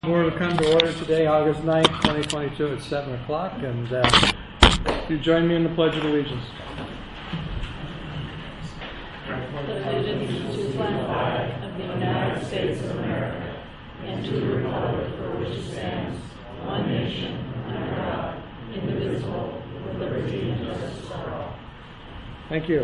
Board will come to order today, August 9th, 2022 at 7 o'clock, and you join me in the Pledge of Allegiance. Allegiance to the flag of the United States of America and to the republic for which it stands, one nation, under God, indivisible, with liberty and justice for all. Thank you.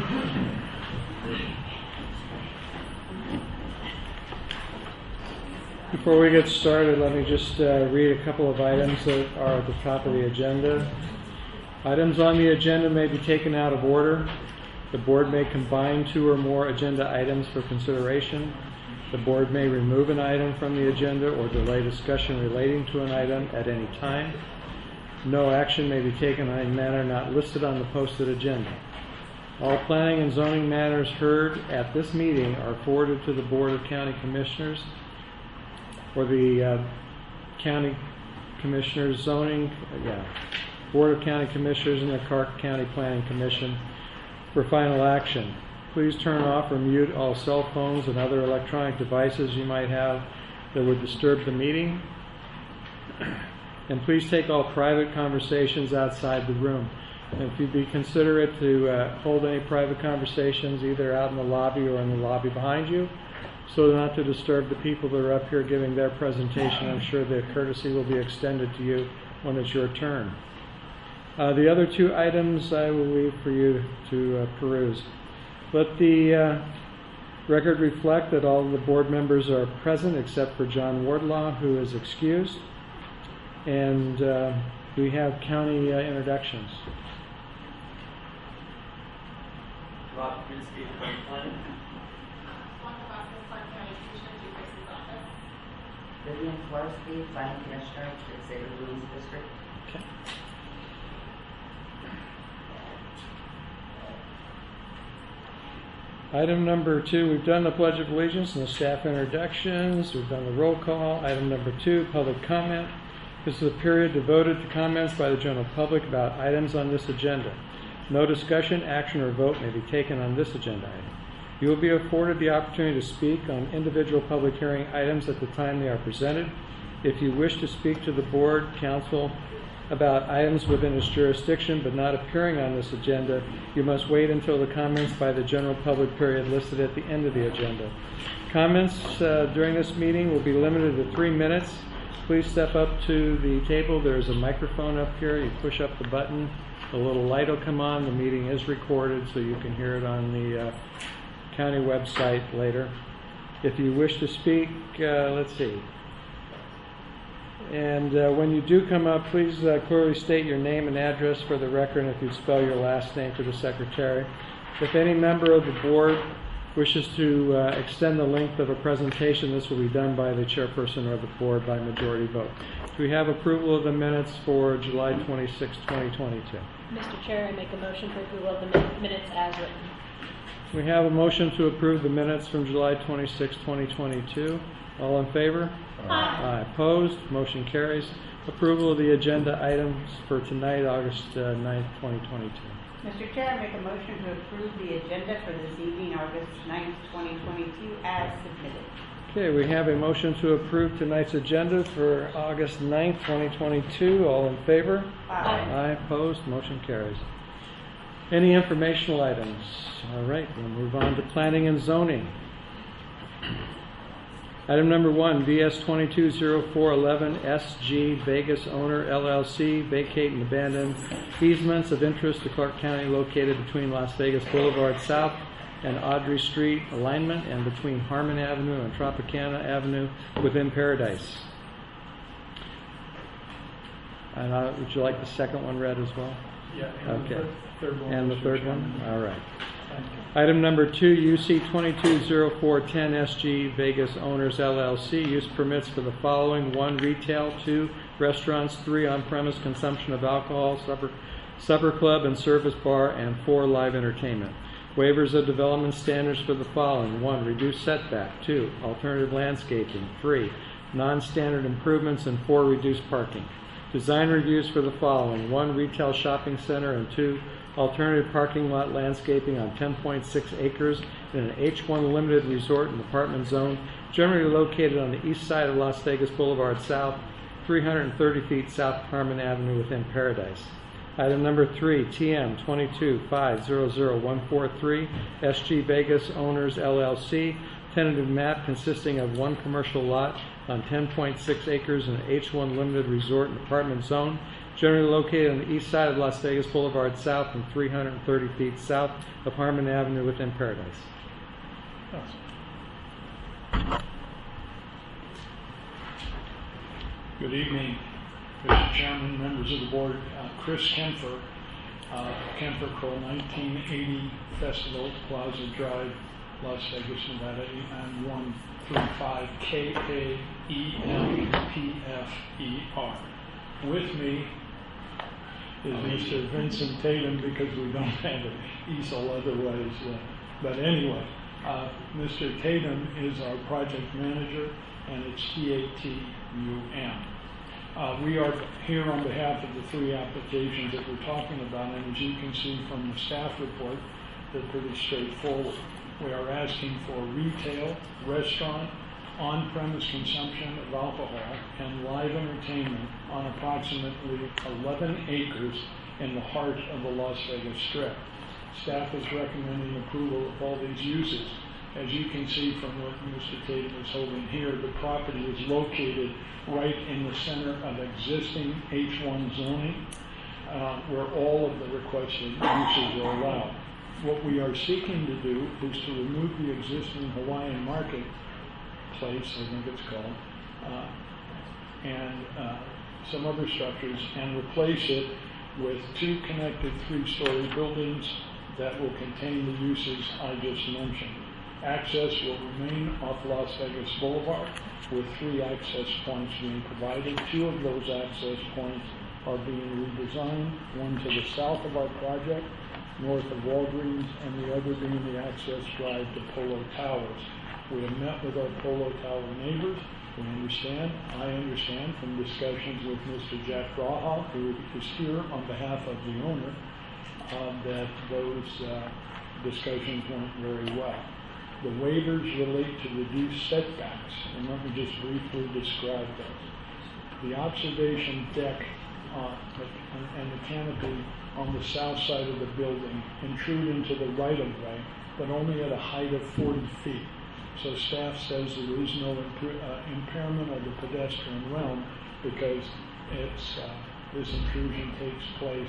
Before we get started, let me just read a couple of items that are at the top of the agenda. Items on the agenda may be taken out of order. The board may combine two or more agenda items for consideration. The board may remove an item from the agenda or delay discussion relating to an item at any time. No action may be taken on a matter not listed on the posted agenda. All planning and zoning matters heard at this meeting are forwarded to the Board of County Commissioners or the County Commissioners Zoning, Board of County Commissioners and the Clark County Planning Commission for final action. Please turn off or mute all cell phones and other electronic devices you might have that would disturb the meeting. And please take all private conversations outside the room. And if you'd be considerate to hold any private conversations either out in the lobby or in the lobby behind you, so not to disturb the people that are up here giving their presentation. I'm sure the courtesy will be extended to you when it's your turn. The other two items I will leave for you to peruse. Let the record reflect that all of the board members are present except for John Wardlaw, who is excused. And we have county introductions. Rob Krinsky, County Planning. Vivian Florsky, Planning Commissioner, Xavier Louis District. Okay. Item number 2, we've done the Pledge of Allegiance and the staff introductions. We've done the roll call. Item number 2, public comment. This is a period devoted to comments by the general public about items on this agenda. No discussion, action, or vote may be taken on this agenda item. You will be afforded the opportunity to speak on individual public hearing items at the time they are presented. If you wish to speak to the board, council, about items within its jurisdiction but not appearing on this agenda, you must wait until the comments by the general public period listed at the end of the agenda. Comments during this meeting will be limited to 3 minutes. Please step up to the table. There's a microphone up here. You push up the button. The little light will come on. The meeting is recorded so you can hear it on the county website later. If you wish to speak, let's see. And when you do come up, please clearly state your name and address for the record, and if you spell your last name to the secretary. If any member of the board wishes to extend the length of a presentation, this will be done by the chairperson of the board by majority vote. Do we have approval of the minutes for July 26, 2022? Mr. Chair, I make a motion for approval of the minutes as written. We have a motion to approve the minutes from July 26, 2022. All in favor? Aye. Opposed? Motion carries. Approval of the agenda items for tonight, August 9th, 2022. Mr. Chair, I make a motion to approve the agenda for this evening, August 9th, 2022, as submitted. Okay, we have a motion to approve tonight's agenda for August 9th, 2022. All in favor? Aye. Opposed? Motion carries. Any informational items? All right, we'll move on to planning and zoning. Item number 1, VS 220411 SG Vegas Owner LLC vacate and abandon easements of interest to Clark County located between Las Vegas Boulevard South and Audrey Street alignment and between Harmon Avenue and Tropicana Avenue within Paradise. And would you like the second one read as well? Yeah. Okay. Third one. And the third one? All right. Item number 2, UC 220410 SG Vegas Owners LLC, use permits for the following: 1, retail; 2, restaurants; 3, on-premise consumption of alcohol, supper club and service bar; and 4, live entertainment. Waivers of development standards for the following: 1, reduced setback; 2, alternative landscaping; 3, non-standard improvements; and 4, reduced parking. Design reviews for the following: 1, retail shopping center; and 2, alternative parking lot landscaping on 10.6 acres in an H1 limited resort and apartment zone generally located on the east side of Las Vegas Boulevard South, 330 feet south of Harmon Avenue within Paradise. Item number 3, TM 22500143, SG Vegas Owners LLC, tentative map consisting of one commercial lot on 10.6 acres in the H1 Limited Resort and Apartment Zone, generally located on the east side of Las Vegas Boulevard South and 330 feet south of Harmon Avenue within Paradise. Good evening, Mr. Chairman, members of the board. Chris Kempfer, Kempfer Crow 1980 Festival, Plaza Drive, Las Vegas, Nevada 89135, KAEMPFER. With me is Mr. Vincent Tatum, because we don't have an easel otherwise. But anyway, Mr. Tatum is our project manager, and it's TATUM. We are here on behalf of the 3 applications that we're talking about, and as you can see from the staff report, they're pretty straightforward. We are asking for retail, restaurant, on-premise consumption of alcohol, and live entertainment on approximately 11 acres in the heart of the Las Vegas Strip. Staff is recommending approval of all these uses. As you can see from what Mr. Tatum is holding here, the property is located right in the center of existing H1 zoning, where all of the requested uses are allowed. What we are seeking to do is to remove the existing Hawaiian Market Place, I think it's called, and some other structures, and replace it with 2 connected 3-story buildings that will contain the uses I just mentioned. Access will remain off Las Vegas Boulevard, with 3 access points being provided. 2 of those access points are being redesigned, one to the south of our project, north of Walgreens, and the other being the access drive to Polo Towers. We have met with our Polo Tower neighbors. I understand from discussions with Mr. Jack Raha, who is here on behalf of the owner, that those discussions went very well. The waivers relate to reduced setbacks, and let me just briefly describe those. The observation deck and the canopy on the south side of the building intrude into the right-of-way, but only at a height of 40 feet. So staff says there is no impairment of the pedestrian realm, because this intrusion takes place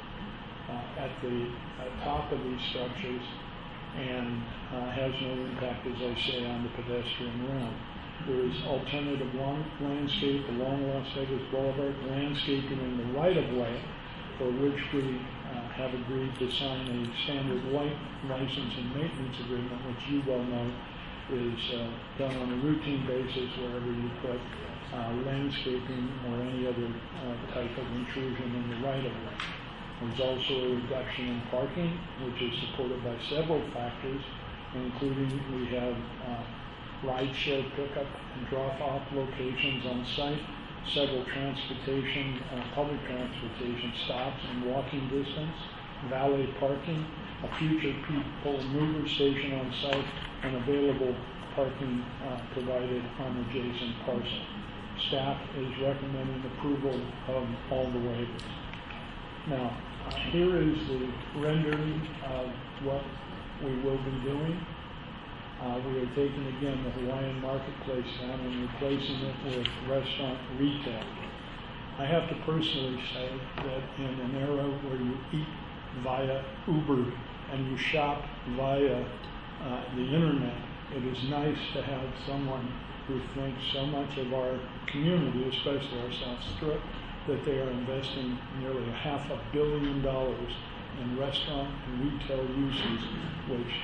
at the top of these structures and has no impact, as I say, on the pedestrian realm. There is alternative landscape along Las Vegas Boulevard, landscaping in the right-of-way, for which we have agreed to sign a standard license and maintenance agreement, which you well know is done on a routine basis wherever you put landscaping or any other type of intrusion in the right-of-way. There's also a reduction in parking, which is supported by several factors, including we have ride-share pickup and drop-off locations on site, several public transportation stops in walking distance, valet parking, a future people mover station on site, and available parking provided on adjacent parcel. Staff is recommending approval of all the waivers. Now, here is the rendering of what we will be doing. We are taking, again, the Hawaiian Marketplace down and replacing it with restaurant retail. I have to personally say that in an era where you eat via Uber and you shop via the internet, it is nice to have someone who thinks so much of our community, especially our South Strip, that they are investing nearly $500 million in restaurant and retail uses, which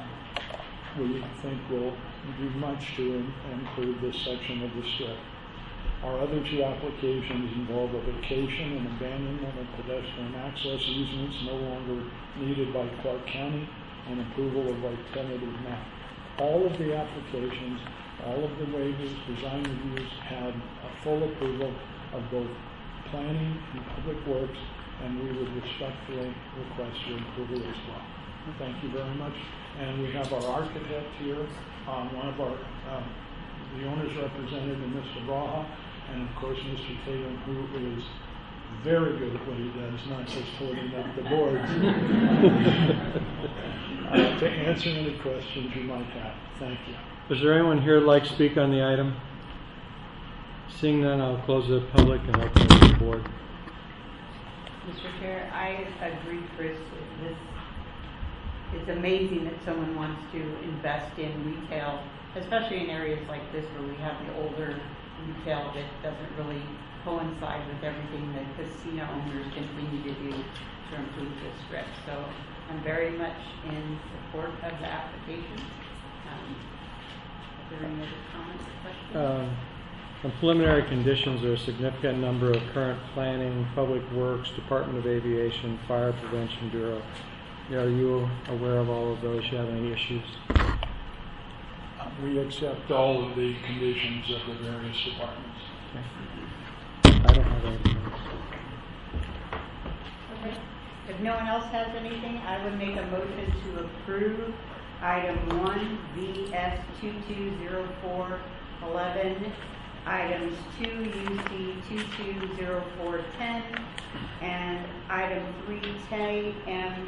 we think will do much to improve this section of the strip. Our other 2 applications involve a vacation and abandonment of pedestrian access easements no longer needed by Clark County, and approval of our tentative map. All of the applications, all of the waivers, design reviews had a full approval of both planning and public works, and we would respectfully request your approval as well. Thank you very much. And we have our architect here, one of our the owner's representative, Mr. Braha, and of course Mr. Tatum, who is very good at what he does, not just holding up the boards. To answer any questions you might have. Thank you. Is there anyone here who'd like to speak on the item? Seeing none, I'll close the public and open it to the board. Mr. Chair, I agree, Chris. It's amazing that someone wants to invest in retail, especially in areas like this where we have the older retail that doesn't really coincide with everything that casino owners continue to do to improve the strip. So I'm very much in support of the application. Are there any other comments or questions? On preliminary conditions, there are a significant number of current planning, public works, Department of Aviation, Fire Prevention Bureau. Are you aware of all of those? Do you have any issues? We accept all of the conditions of the various departments. Okay. I don't have anything else. Okay. If no one else has anything, I would make a motion to approve item 1, VS 220411, items 2, UC 220410, and item 310 and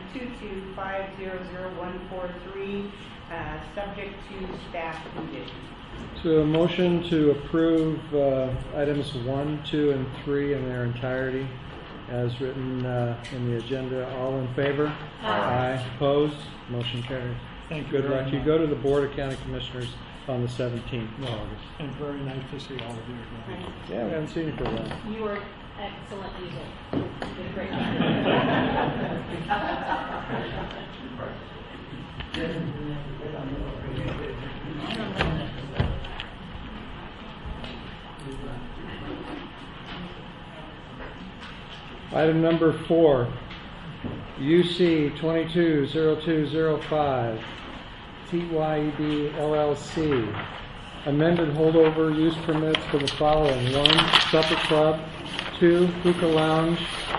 225000143, subject to staff conditions. So a motion to approve items 1, 2, and 3 in their entirety as written in the agenda. All in favor? Aye. Opposed? Motion carries. Thank you Good very luck. You much. go to the Board of County Commissioners on the 17th of August. And very nice to see all of you again. Yeah, we haven't seen you for a while. You were excellent user. You did a great Item number 4, UC 220205, TYEB LLC. Amended holdover use permits for the following: 1, supper club; 2, hookah lounge;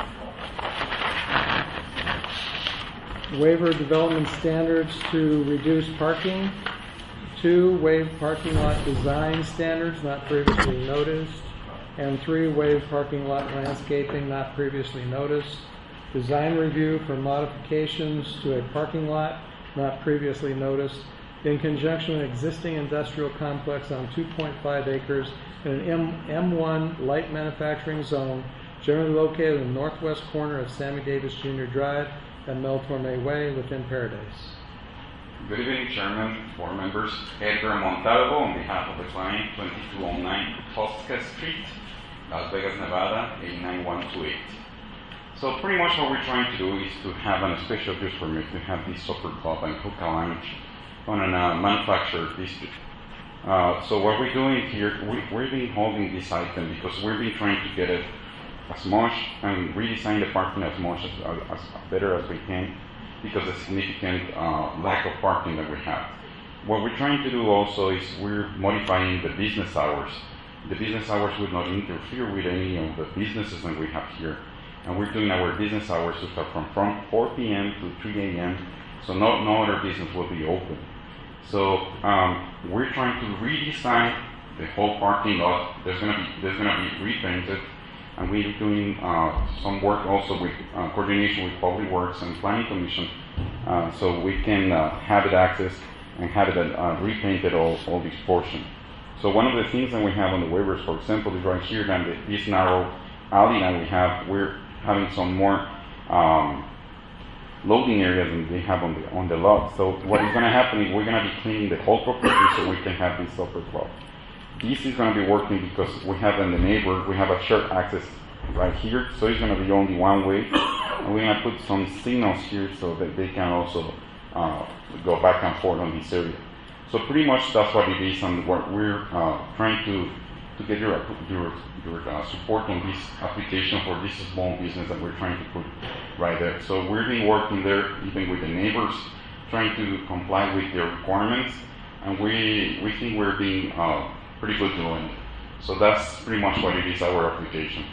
waiver development standards to reduce parking; 2, waive parking lot design standards not previously noticed; and 3, waive parking lot landscaping not previously noticed; design review for modifications to a parking lot not previously noticed, in conjunction with existing industrial complex on 2.5 acres in an M1 light manufacturing zone, generally located in the northwest corner of Sammy Davis Jr. Drive and Mel Torme Way within Paradise. Good evening, Chairman, board members. Edgar Montalvo on behalf of the client, 2209 Tosca Street, Las Vegas, Nevada, 89128. So pretty much what we're trying to do is to have a special use permit to have this supper club and hookah lounge on a manufactured district. So what we're doing here, we've been holding this item because we've been trying to get it as much and redesign the parking as much as better as we can because of the significant lack of parking that we have. What we're trying to do also is we're modifying the business hours. The business hours would not interfere with any of the businesses that we have here. And we're doing our business hours to start from 4 p.m. to 3 a.m. So no other business will be open. So we're trying to redesign the whole parking lot. There's gonna be repainted, and we're doing some work also with coordination with Public Works and Planning Commission, so we can have it accessed and have it repainted all this portion. So one of the things that we have on the waivers, for example, is right here down this narrow alley that we have. We're having some more loading areas than they have on the lot. So what is going to happen is we're going to be cleaning the whole property so we can have this supper club. This is going to be working because we have in the neighbor, we have a shared access right here, so it's going to be only one way. And we're going to put some signals here so that they can also go back and forth on this area. So pretty much that's what it is, and what we're trying to get your support on this application for this small business that we're trying to put right there. So we've been working there even with the neighbors, trying to comply with their requirements, and we think we're being pretty good doing it. So that's pretty much what it is, our application.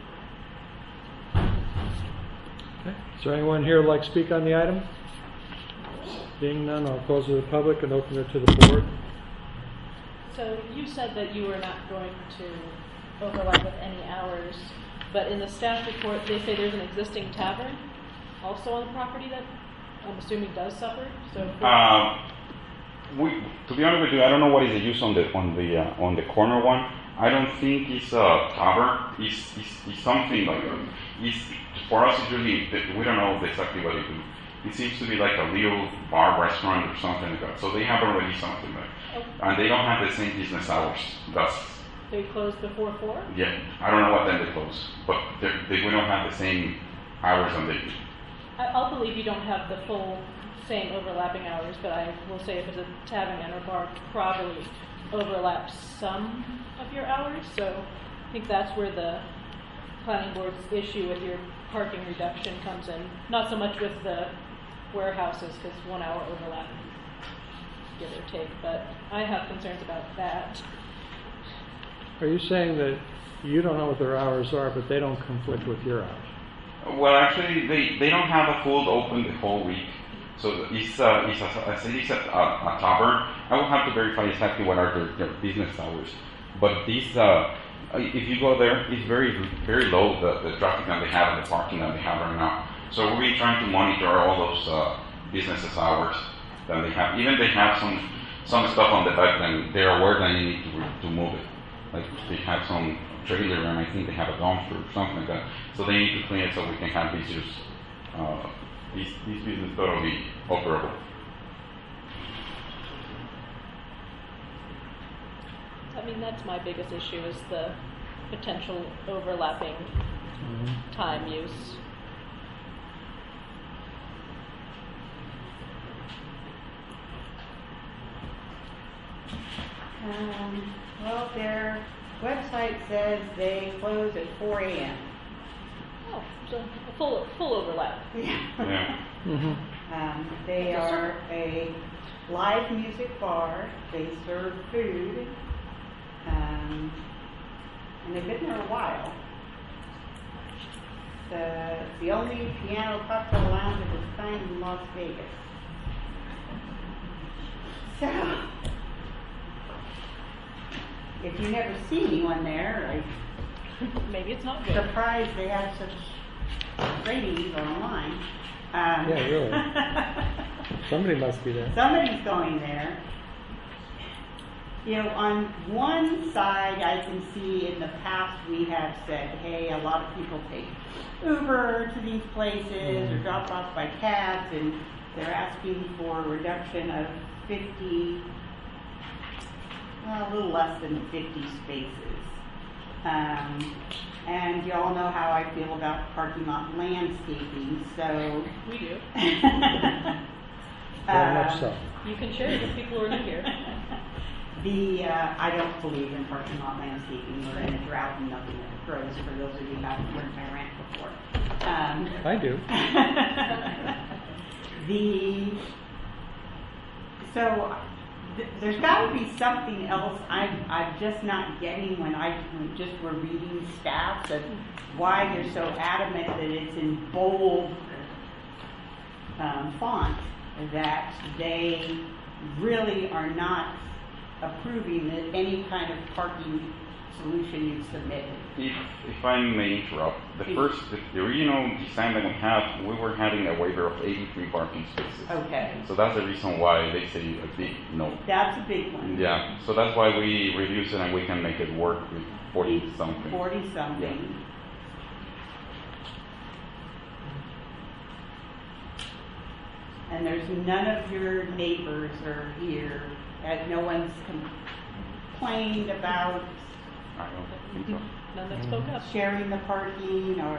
Okay. Is there anyone here who'd like to speak on the item? Seeing none, I'll close to the public and open it to the board. So you said that you were not going to overlap with any hours, but in the staff report, they say there's an existing tavern also on the property that I'm assuming does suffer. So to be honest with you, I don't know what is the use on the corner one. I don't think it's a tavern. It's something like for us. It's really we don't know exactly what they do. It seems to be like a little bar restaurant or something like that. So they have already something like, and they don't have the same business hours. They close before 4? Yeah, I don't know what time they close, but we don't have the same hours on the. I'll believe you don't have the full same overlapping hours, but I will say if it's a tavern and or bar, probably overlaps some of your hours. So I think that's where the planning board's issue with your parking reduction comes in. Not so much with the warehouses, because 1 hour overlap, give or take, but I have concerns about that. Are you saying that you don't know what their hours are, but they don't conflict with your hours? Well, actually, they don't have a full open the whole week. So it's a tavern. I will have to verify exactly what are their business hours. But this, if you go there, it's very, very low, the traffic that they have and the parking that they have right now. So we'll be trying to monitor all those businesses hours that they have. Even they have some stuff on the back, and they're aware that they need to move it. Like they have some trailer, and I think they have a dumpster or something like that. So they need to clean it so we can have visitors. This business totally operable. I mean, that's my biggest issue is the potential overlapping time use. Well, their website says they close at 4 a.m. Oh, so a full overlap. Yeah. They are a live music bar. They serve food. And they've been there a while. The only piano cocktail lounge of its kind in Las Vegas. So, if you never see anyone there, Maybe it's not good. I'm surprised they have such ratings online. Yeah, really. Somebody must be there. Somebody's going there. You know, on one side, I can see in the past we have said, hey, a lot of people take Uber to these places or drop off by cabs, and they're asking for a reduction of 50, well, a little less than 50 spaces. And you all know how I feel about parking lot landscaping, so... We do. Very much so. You can share it with people who are new here. I don't believe in parking lot landscaping. We're in a drought and nothing ever grows, for those of you who haven't learned my rant before. I do. There's got to be something else I'm just not getting when we're reading stats of why they're so adamant that it's in bold font that they really are not approving any kind of parking solution you've submitted. If I may interrupt, the original design that we had, we were having a waiver of 83 parking spaces. Okay. So that's the reason why they say a big no. That's a big one. Yeah, so that's why we reduce it and we can make it work with 40-something. 40-something. Yeah. And there's none of your neighbors are here, and no one's complained about I don't think so. None that spoke up. sharing the parking or...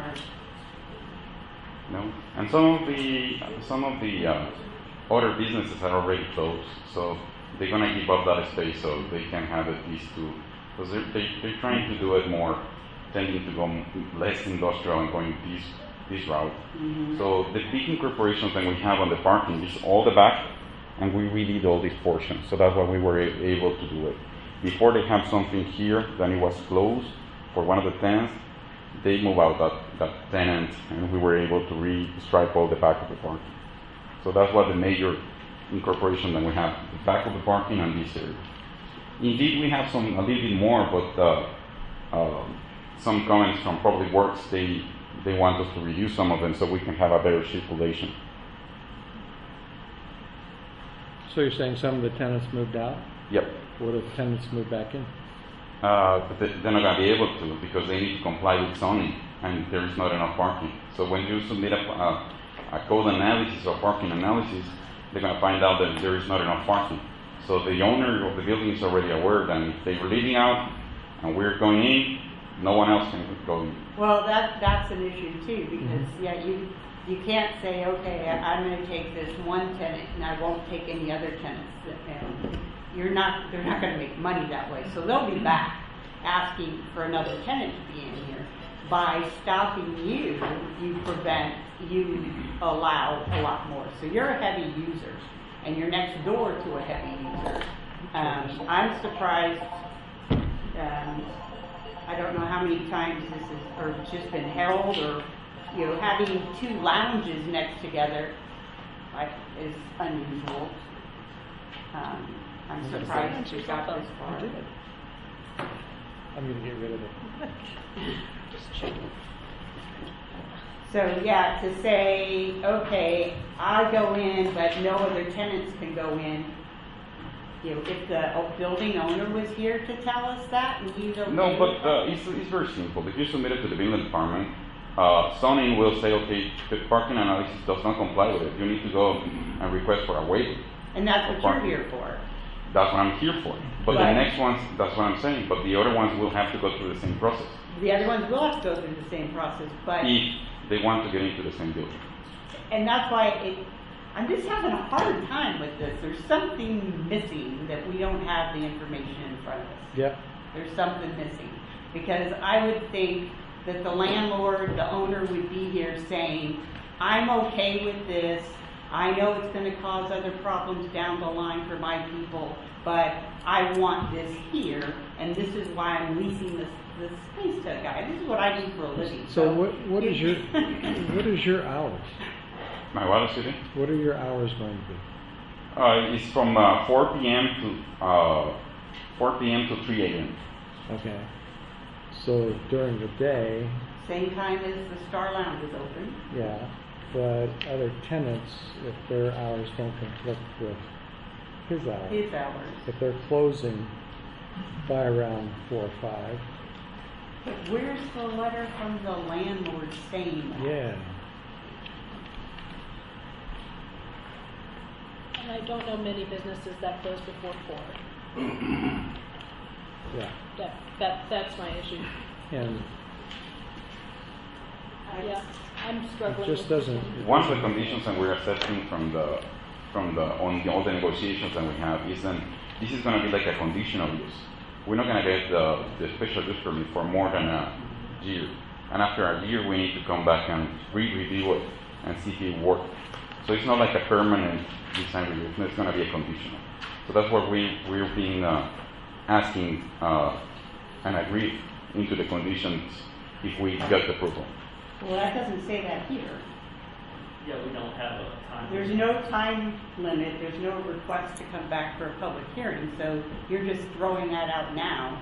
No, and some of the other businesses are already closed, so they're gonna give up that space so they can have at least two, because they're trying to do it more, tending to go less industrial and going this route. Mm-hmm. So the big incorporations that we have on the parking is all the back, and we redid all these portions, so that's why we were able to do it. Before they have something here, then it was closed for one of the tenants. They move out that tenant, and we were able to re-stripe all the back of the parking. So that's what the major incorporation that we have, the back of the parking and this area. Indeed, we have a little bit more, but some comments from Public Works, they want us to reduce some of them so we can have a better circulation. So you're saying some of the tenants moved out? Yep. What if tenants move back in? But they're not going to be able to because they need to comply with zoning and there is not enough parking. So when you submit a code analysis or parking analysis, they're going to find out that there is not enough parking. So the owner of the building is already aware that if they were leaving out and we're going in, no one else can go in. Well, that's an issue too, because you can't say, okay, I'm going to take this one tenant and I won't take any other tenants. And they're not going to make money that way. So they'll be back asking for another tenant to be in here. By stopping you allow a lot more. So you're a heavy user and you're next door to a heavy user. I'm surprised. I don't know how many times this is or just been held, or having two lounges next together is unusual. I'm surprised you got this far. I'm going to get rid of it. So yeah, to say, okay, I go in, but no other tenants can go in. If the building owner was here to tell us that, and he's okay. No, but it's very simple. If you submit it to the building department, zoning will say, okay, the parking analysis does not comply with it. You need to go and request for a waiver. And that's what you're here for. That's what I'm here for. But the next ones, that's what I'm saying. But the other ones will have to go through the same process. The other ones will have to go through the same process, but if they want to get into the same building. And that's why I'm just having a hard time with this. There's something missing that we don't have the information in front of us. Yep. There's something missing. Because I would think that the landlord, the owner would be here saying, I'm okay with this. I know it's going to cause other problems down the line for my people, but I want this here, and this is why I'm leasing this space to a guy. This is what I do for a living. So what is your hours? My what, excuse me? What are your hours going to be? It's from 4 p.m. to 3 a.m. Okay. So during the day. Same time as the Star Lounge is open. Yeah, but other tenants, if their hours don't conflict with his hours. If they're closing by around 4 or 5. But where's the letter from the landlord saying that? Yeah. And I don't know many businesses that close before 4. Yeah. That's my issue. And Yeah, I'm struggling. it just with doesn't. One of the conditions that we're accepting on all the negotiations that we have is that this is going to be like a conditional use. We're not going to get the special use permit for more than a year. And after a year, we need to come back and re-review it and see if it works. So it's not like a permanent design review. It's going to be a conditional. So that's what we're being asking and agreed into the conditions if we get the approval. Well, that doesn't say that here. Yeah, we don't have a time. There's no time limit. There's no request to come back for a public hearing. So you're just throwing that out now.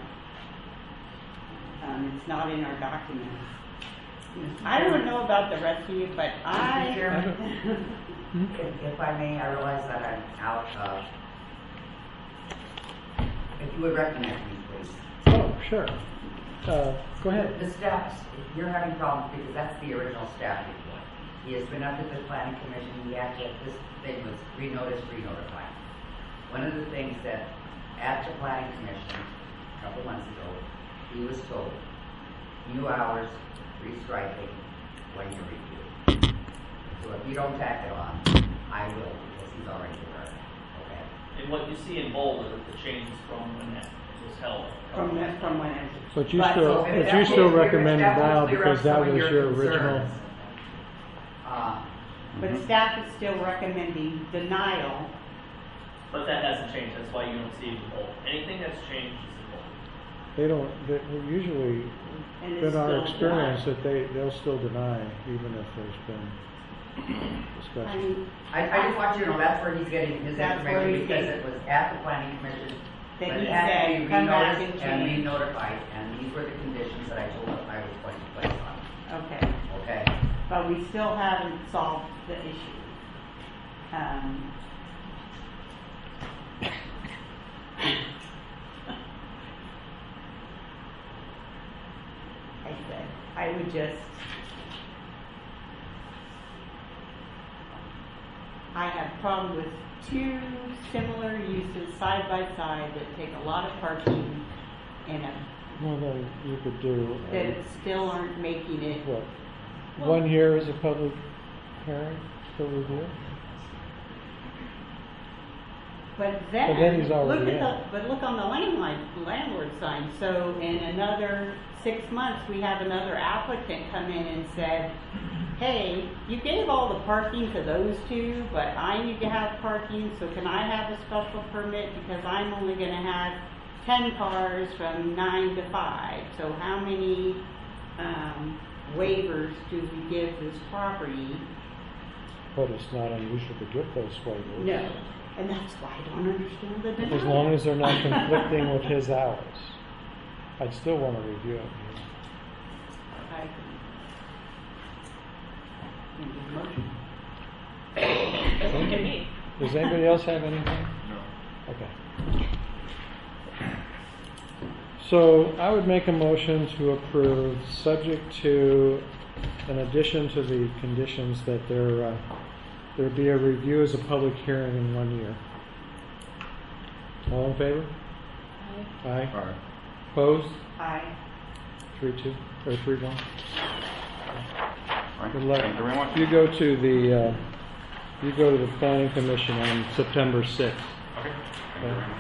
It's not in our documents. I don't know about the rest of you, but Mr. Chairman, if I may, I realize that I'm out. If you would recognize me, please. Oh, sure. Go ahead. The staff, you're having problems because that's the original staff report. He has been up at the planning commission. He actually, this thing was re-notified. One of the things that at the planning commission a couple months ago, he was told, new hours, restriping, when you review. So if you don't tack it on, I will, because he's already aware of it. Okay? And what you see in bold are the changes from when that was held. from when it. But you But- still, if but you still that will- recommend if that will now clear up because that some of was your your original. concerns, But staff is still recommending denial. But that hasn't changed. That's why you don't see it in bold. Anything that's changed is in bold. They don't. Usually, And it's in our still experience, denied. that they'll still deny even if there's been I discussion. mean, I just want you to know that's where he's getting his That's where information he's because getting- it was at the planning commission. That But he it had to said, be come back and renoticed and change. re-notified, and these were the conditions that I told him I was going to place on it, Okay, okay? but we still haven't solved the issue. I said, I would just, I have problem with two similar uses side by side that take a lot of parking and Well, then you could do, that still aren't making it. what? One here is a public hearing for review? But then then, he's already look at in. but look on the landlord sign. So in another 6 months, we have another applicant come in and said, hey, you gave all the parking to those two, but I need to have parking, so can I have a special permit because I'm only gonna have 10 cars from 9 to 5. So how many waivers do we give this property? But it's not unusual to give those waivers. No. And that's why I don't understand the denial. As long as they're not conflicting with his hours. I'd still want to review it. I agree. Okay. Does anybody else have anything? No. Okay. So I would make a motion to approve, subject to, in addition to the conditions, that there be a review as a public hearing in 1 year. All in favor? Aye. Aye. Opposed? Aye. 3-2 or 3-1. All right. Good luck. Thank you very much. You go to the planning commission on September 6th. Okay. Thank you very much.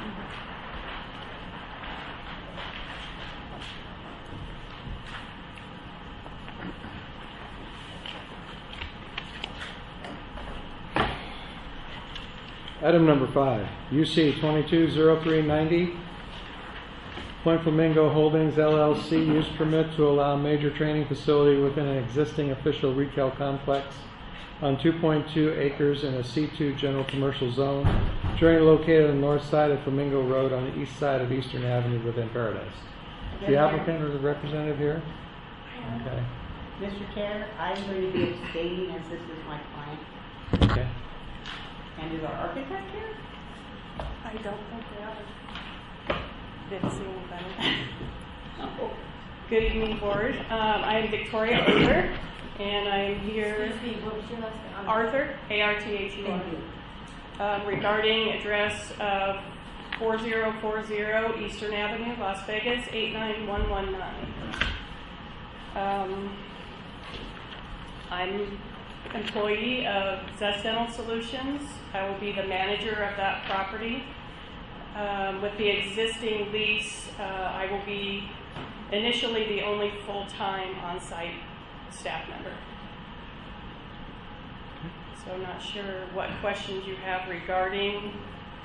Item number 5, UC 220390, Point Flamingo Holdings LLC use permit to allow major training facility within an existing official retail complex on 2.2 acres in a C2 general commercial zone, training located on the north side of Flamingo Road on the east side of Eastern Avenue within Paradise. The applicant or the representative here? Okay. Mr. Chair, I'm going to be abstaining as this is my client. Okay. And is our architect here? I don't think they are. Didn't see anybody. Oh. Good evening, board. I am Victoria Arthur, and I am here. Excuse me, what was your last name? Arthur, A-R-T-H-U-R. Thank you. Regarding address of 4040 Eastern Avenue, Las Vegas, 89119. I'm employee of Zest Dental Solutions. I will be the manager of that property. With the existing lease, I will be initially the only full-time on-site staff member. So I'm not sure what questions you have regarding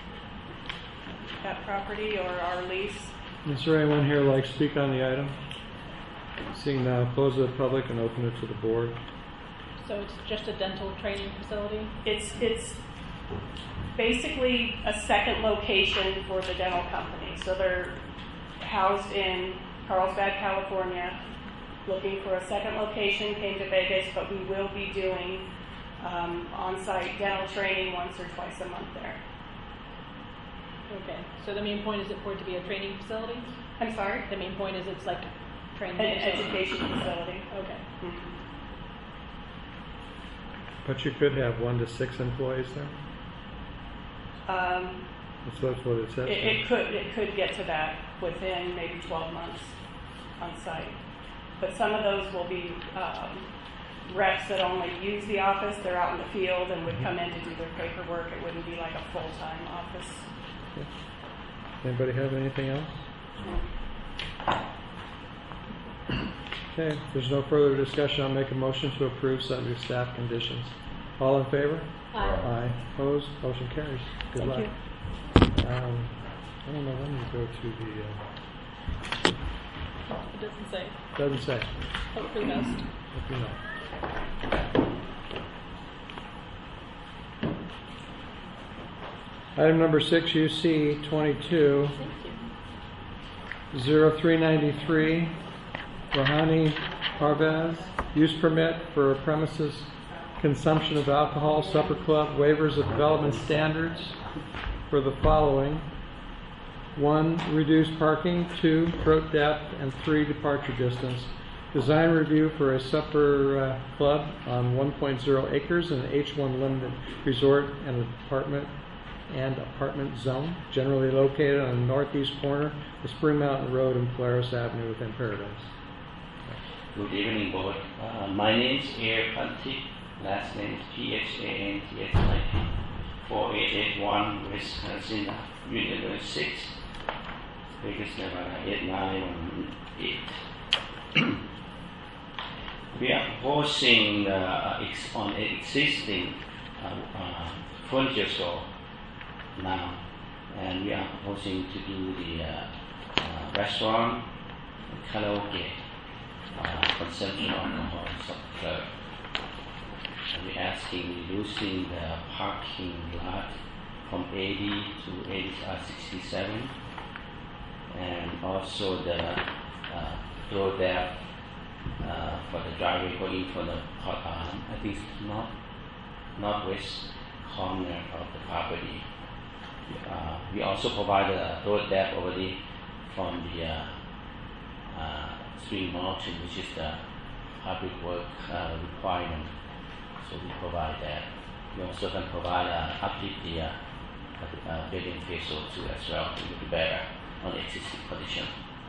that property or our lease. Is there anyone here like to speak on the item? Seeing now, close to the public and open it to the board. So it's just a dental training facility? It's basically a second location for the dental company. So they're housed in Carlsbad, California, looking for a second location, came to Vegas, but we will be doing on-site dental training once or twice a month there. Okay. So the main point is it for it to be a training facility? I'm sorry? The main point is it's like a training An facility? education facility. Okay. Mhm. But you could have 1 to 6 employees there? That's what it says. It could get to that within maybe 12 months on site. But some of those will be reps that only use the office. They're out in the field and would come in to do their paperwork. It wouldn't be like a full-time office. Anybody have anything else? Okay, if there's no further discussion, I'll make a motion to approve subject to staff conditions. All in favor? Aye. Aye. Opposed? Motion carries. Good Thank luck. you. I don't know when you go to the, It doesn't say. doesn't say. Hope for the best. If you know. Item number 6, UC 22. Thank you. 0393, Rohani Parvez, use permit for premises consumption of alcohol, supper club, waivers of development standards for the following: 1, reduced parking, 2, throat depth, and 3, departure distance. Design review for a supper club on 1.0 acres in an H1 limited resort and apartment zone, generally located on the northeast corner of Spring Mountain Road and Polaris Avenue within Paradise. Good evening, board. My name is Air Pantik. Last name is Phanthip. 4881 Wisconsin Union 6. Vegas, Nevada 8918. We are proposing on an existing furniture store now, and we are proposing to do the restaurant, karaoke, consumption of alcohol, club. And we're asking reducing the parking lot from 80 to 67, and also the road there for the driveway going for the I think northwest corner of the property. We also provide a road depth already from the Spring Mountain, which is the public work requirement. So we provide that. We also can provide uplift the building facial too as well to make it better on the existing condition.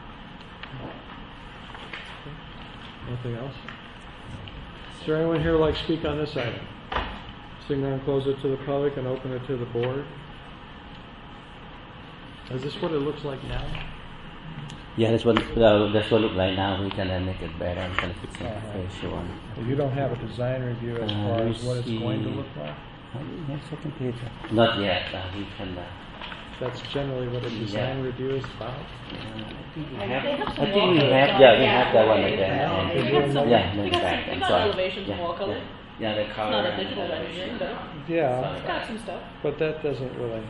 Anything else? Is there anyone here who would like to speak on this item? Seeing none, close it to the public and open it to the board. Is this what it looks like now? Yeah, that's what it look like now. We can make it better. We can fix it facial one. Well, you don't have a design review as far as what it's going to look like? Yes, I can pay that. Not yet. We can. That's generally what a design review is about. I think we have. Yeah, we have that one like that. We got elevations and wall color. Yeah, the color. It's not a digital rendering, but Yeah, it's got some stuff. but that doesn't really,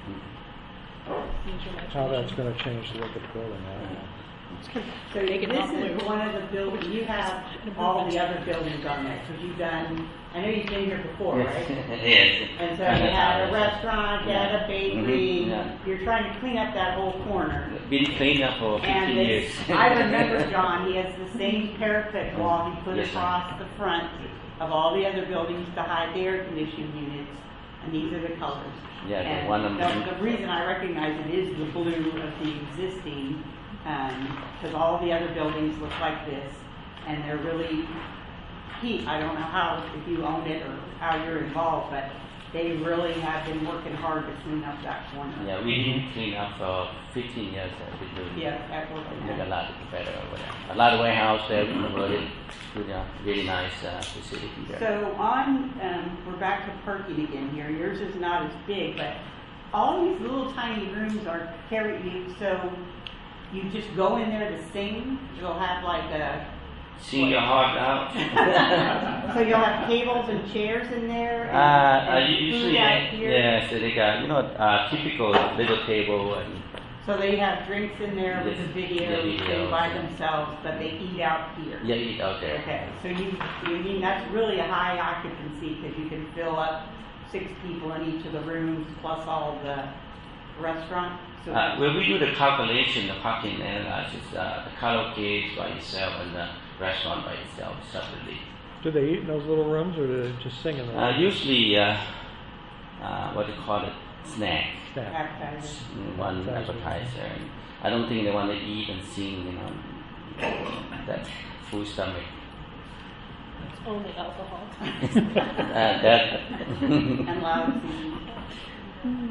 how that's going to change the look of the building. I don't know. So this is one of the buildings, you have all the other buildings on there, because you've done, I know you've been here before, right? Yes. And so you had a restaurant, you had a bakery, Mm-hmm. you're trying to clean up that whole corner. Been cleaned up for 15 And years. I remember, John, he has the same parapet wall he put Yes, sir. across the front of all the other buildings to hide the air conditioning units, and these are the colors. Yeah, the And one of them. the reason I recognize it is the blue of the existing, because all the other buildings look like this, and they're really heat. I don't know how, if you own it or how you're involved, but they really have been working hard to clean up that corner. Yeah, we didn't clean up for 15 years. We've been doing Yeah, that's what make a lot better over there. A lot of warehouse there, converted to a really nice facility there. So on, we're back to parking again here. Yours is not as big, but all these little tiny rooms are so you just go in there to sing. You'll have like a Sing your heart out. so you'll have tables and chairs in there. And Usually, food out here. yeah, so they got typical little table and So they have drinks in there with Yes. a video Yeah, thing by themselves, but they eat out here. yeah, eat out there. Okay, so you mean that's really a high occupancy because you can fill up 6 people in each of the rooms plus all the restaurant. So When we do the calculation, the parking area, it's the karaoke by itself and the restaurant by itself separately. Do they eat in those little rooms, or do they just sing in them? Usually, what they call it, snack. Snack. appetizers. One Appetizer. appetizer. And I don't think they want to eat and sing, that full stomach. It's only alcohol. That. And loud singing.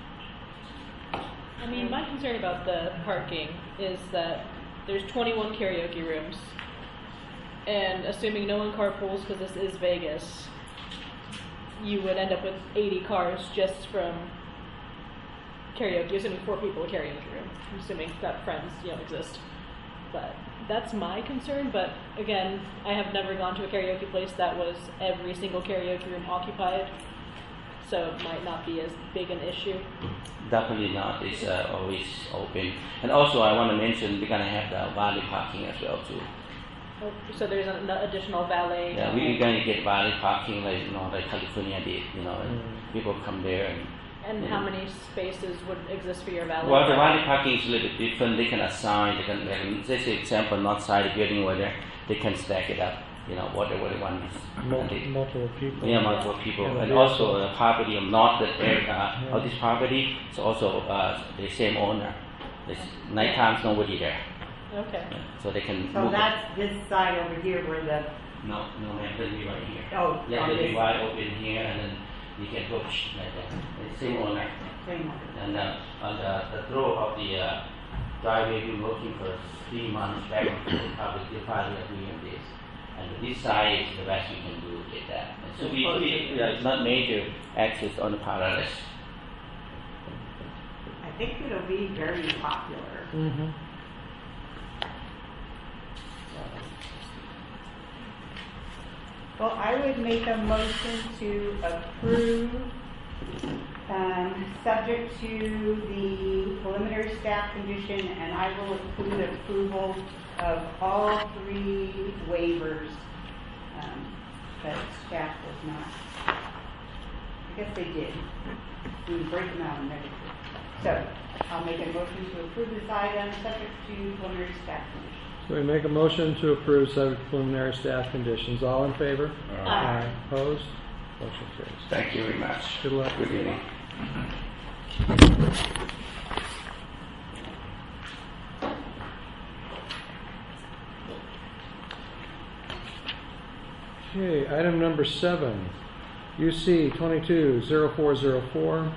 I mean, my concern about the parking is that there's 21 karaoke rooms, and assuming no one carpools because this is Vegas, you would end up with 80 cars just from karaoke, assuming 4 people a karaoke room. I'm assuming that friends, exist. But that's my concern. But again, I have never gone to a karaoke place that was every single karaoke room occupied. so it might not be as big an issue. Definitely not. It's always open. And also, I want to mention we're gonna have the valet parking as well too. Oh, so there's an additional valet. Yeah, we're gonna get valet parking like like California did. People come there and. And how many spaces would exist for your valet? Well, the valet parking is a little bit different. They can assign. They can say, for example, not side the building where they can stack it up. Whatever they want. Multiple people. Yeah, multiple people, Yeah, and yeah. also the property of not the area of this property is also the same owner. There's nighttime nobody there, Okay. so they can So move. that's this side over here where the, No, ma'am, it'll be right here. oh, Yeah, on it'll be this wide open here, and then you can go like that. It's same owner, same one. and on the throw of the driveway, we're looking for 3 months back and forth. Probably agree on this. And this side is the best we can do to get that. And so it's not major access on the parallels. I think it'll be very popular. Mm-hmm. Well, I would make a motion to approve, subject to the preliminary staff condition, and I will include approval of all 3 waivers, but staff does not. I guess they did. We would break them out and everything. So, I'll make a motion to approve this item, subject to preliminary staff condition. So we make a motion to approve subject to preliminary staff conditions. All in favor? Aye. Opposed? Motion carries. Thank you very much. Good luck. Good evening. Okay, item number 7, UC 220404,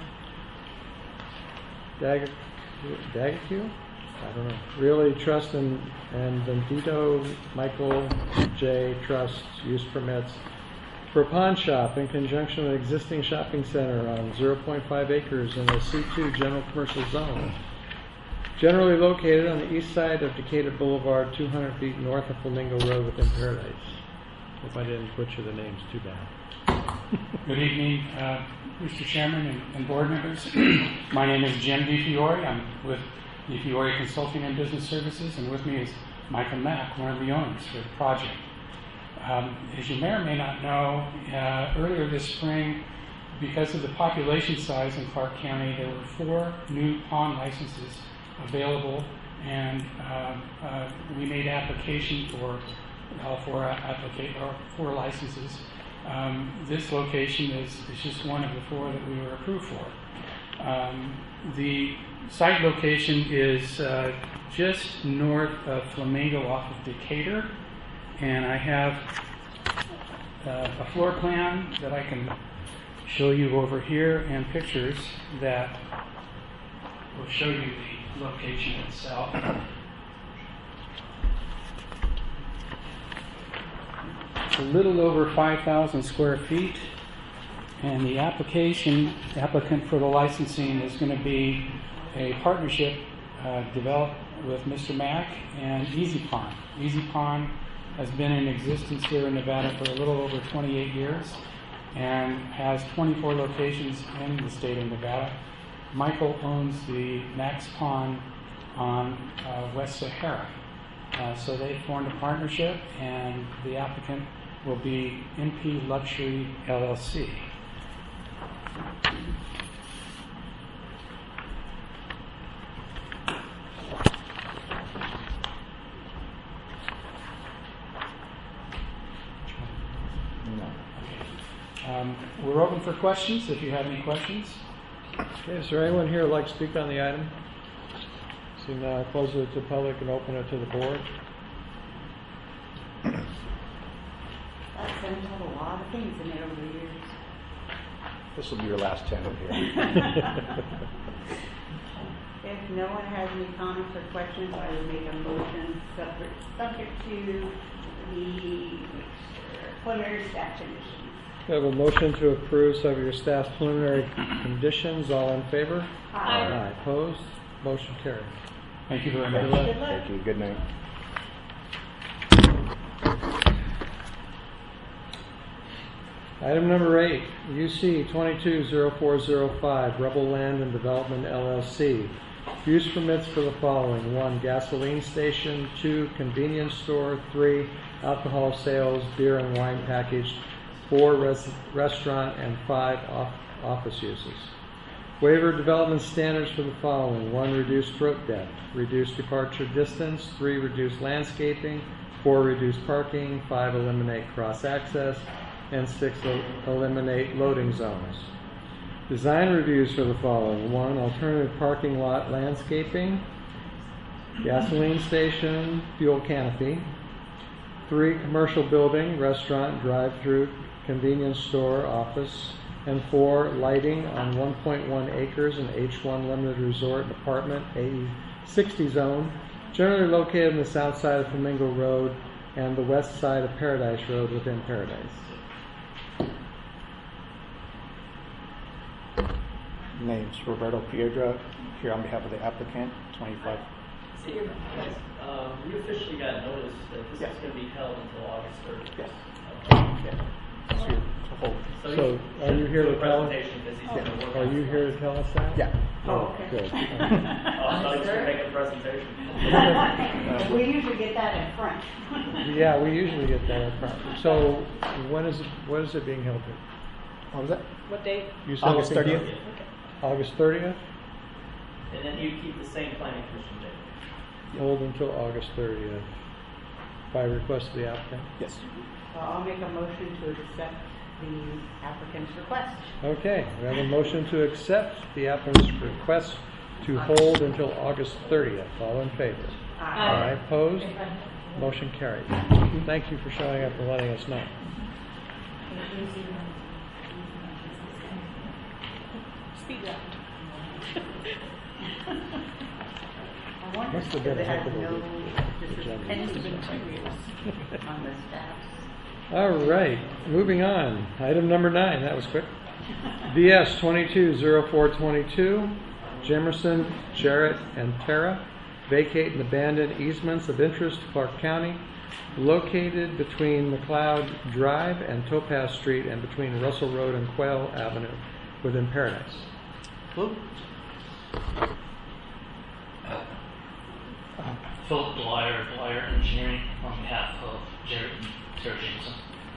Dagacue? I don't know. Really Trust and Vendito Michael J. Trust use permits for a pawn shop in conjunction with an existing shopping center on 0.5 acres in the C2 General Commercial Zone. Generally located on the east side of Decatur Boulevard, 200 feet north of Flamingo Road within Paradise. Hope I didn't butcher the names too bad. Good evening, Mr. Chairman and board members. My name is Jim DiFiore. I'm with DiFiore Consulting and Business Services, and with me is Michael Mack, one of the owners for the project. As you may or may not know, earlier this spring, because of the population size in Clark County, there were 4 new pawn licenses available, and we made application for all 4 licenses. This location is just one of the 4 that we were approved for. The site location is just north of Flamingo off of Decatur, and I have a floor plan that I can show you over here and pictures that will show you the location itself. It's a little over 5,000 square feet, and the applicant for the licensing is going to be a partnership developed with Mr. Mack and EasyPawn. EasyPawn has been in existence here in Nevada for a little over 28 years and has 24 locations in the state of Nevada. Michael owns the Max Pawn on West Sahara. So they formed a partnership, and the applicant will be MP Luxury LLC. We're open for questions, if you have any questions. Okay, is there anyone here who'd like to speak on the item? So now close it to the public and open it to the board. That's sent out a lot of things in it over the years. This will be your last tenant here. If no one has any comments or questions, I would make a motion subject to the preliminary staff conditions. We have a motion to approve subject to staff's preliminary conditions. All in favor? Aye. Opposed? Motion carried. Thank you very much. Good luck. Good luck. Thank you. Good night. Item number 8, UC 220405, Rebel Land and Development LLC. Use permits for the following: 1, gasoline station; 2, convenience store; 3, alcohol sales, beer and wine package; 4, restaurant; and 5, office uses. Waiver development standards for the following: 1, reduced throat depth; reduced departure distance; 3, reduced landscaping; 4, reduced parking; 5, eliminate cross-access; and 6, eliminate loading zones. Design reviews for the following: 1, alternative parking lot landscaping; gasoline station, fuel canopy; 3, commercial building, restaurant, drive-through, convenience store, office; and 4, lighting on 1.1 acres in H1 Limited Resort and Apartment AE 60 zone, generally located on the south side of Flamingo Road and the west side of Paradise Road within Paradise. Name's Roberto Piedra, here on behalf of the applicant, 25. So you officially got notice that this Yes. is going to be held until August 3rd. Yes. Okay. It's here to hold. So, are you here to tell us? Presentation because he's going to work Are on you it. here to tell us that? Yeah. Oh, good. Oh, I thought he was going to make a presentation. We usually get that in front. Yeah, we usually get that up front. So, when is it being held here? What was that? What date? You said August it's being 30th. held- August 30th? And then you keep the same planning commission date. Hold until August 30th by request of the applicant. Yes. So I'll make a motion to accept the applicant's request. Okay, we have a motion to accept the applicant's request to hold until August 30th. All in favor? Aye. Opposed? Motion carried. Thank you for showing up and letting us know. Speed round. I wonder Must have if been a it heck has of a no week. disappendency on the staff. All right, moving on. Item number 9, that was quick. DS 220422, Jimerson, Jarrett, and Terra vacate and abandon easements of interest to Clark County, located between McLeod Drive and Topaz Street and between Russell Road and Quail Avenue within Paradise. Philip Dwyer Engineering, on behalf of Jared and Sarah Jameson.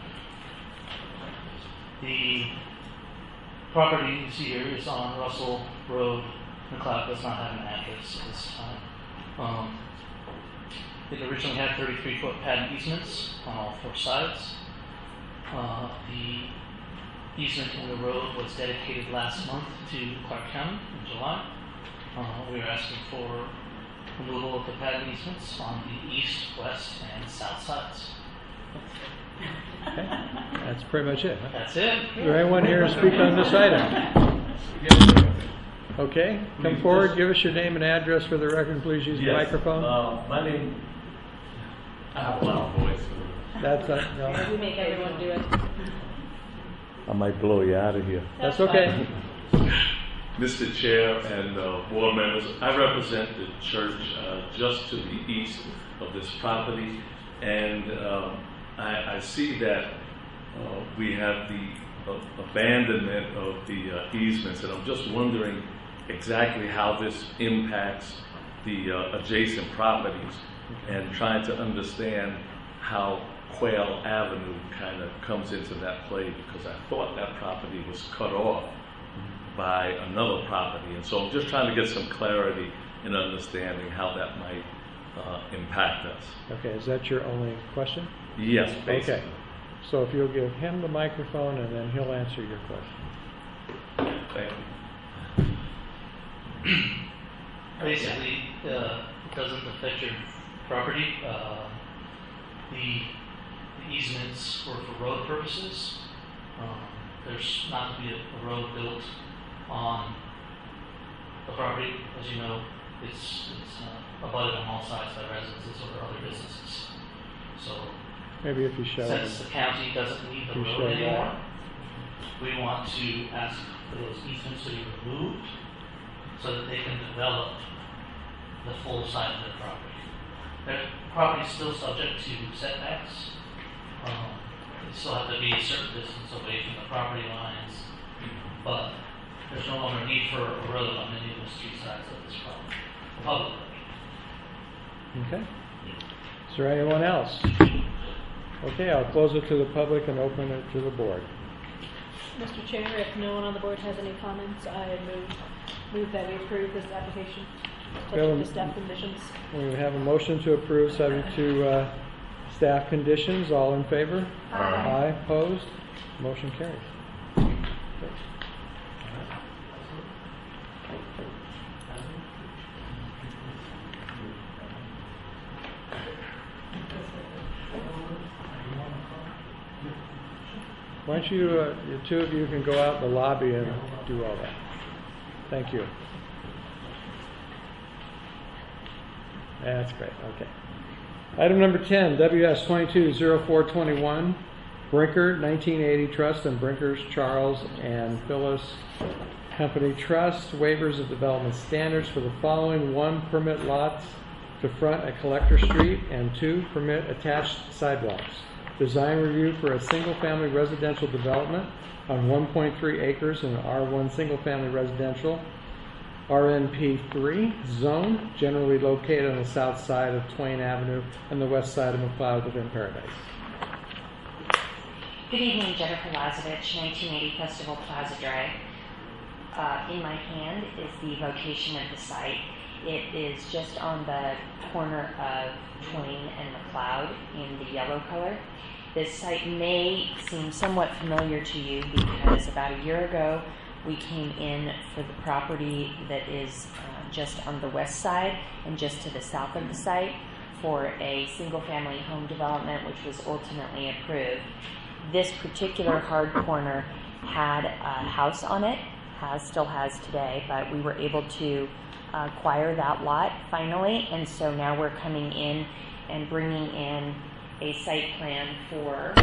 The property you see here is on Russell Road. McLeod does not have an address at this time. It originally had 33-foot padded easements on all 4 sides. The easement in the road was dedicated last month to Clark County in July. We are asking for removal of the padded easements on the east, west, and south sides. Okay, that's pretty much it. Huh? That's it. Is there anyone here to speak on this item? Okay, come forward, give us your name and address for the record, please use the microphone. My name, I have a loud voice. That's no, We make everyone do it. I might blow you out of here. that's okay. Mr. Chair and board members, I represent the church just to the east of this property, and I see that we have the abandonment of the easements, and I'm just wondering exactly how this impacts the adjacent properties, and trying to understand how Quail Avenue kind of comes into that play, because I thought that property was cut off by another property, and so I'm just trying to get some clarity in understanding how that might impact us. Okay, is that your only question? Yes, basically. Okay, so if you'll give him the microphone and then he'll answer your question. Thank you. Basically, it doesn't affect your property. The easements were for road purposes. There's not to be a road built on the property. As you know, it's abutted on all sides by residences or other businesses. So Maybe if you show since him. the county doesn't need the You road show that. anymore, we want to ask for those easements to be removed so that they can develop the full side of their property. Their property is still subject to setbacks. It's still have to be a certain distance away from the property lines, but there's no longer need for a road on any of the street sides of this property, publicly. Okay. Is there anyone else? Okay, I'll close it to the public and open it to the board. Mr. Chair, if no one on the board has any comments, I move that we approve this application, subject to staff conditions. We have a motion to approve subject to staff conditions. All in favor? Aye. Opposed? Motion carries. Why don't you, the two of you can go out in the lobby and do all that. Thank you. That's great. Okay. Item number 10, WS 220421, Brinker 1980 Trust and Brinkers Charles and Phyllis Company Trust, waivers of development standards for the following: 1, permit lots to front at Collector Street, and 2, permit attached sidewalks. Design review for a single-family residential development on 1.3 acres in an R1 single-family residential RNP3 zone, generally located on the south side of Twain Avenue and the west side of McLeod within Paradise. Good evening, Jennifer Lazovich, 1980 Festival Plaza Drive. In my hand is the location of the site. It is just on the corner of Twain and McLeod in the yellow color. This site may seem somewhat familiar to you because about a year ago we came in for the property that is just on the west side and just to the south of the site for a single-family home development, which was ultimately approved. This particular hard corner had a house on it, still has today, but we were able to acquire that lot finally, and so now we're coming in and bringing in a site plan for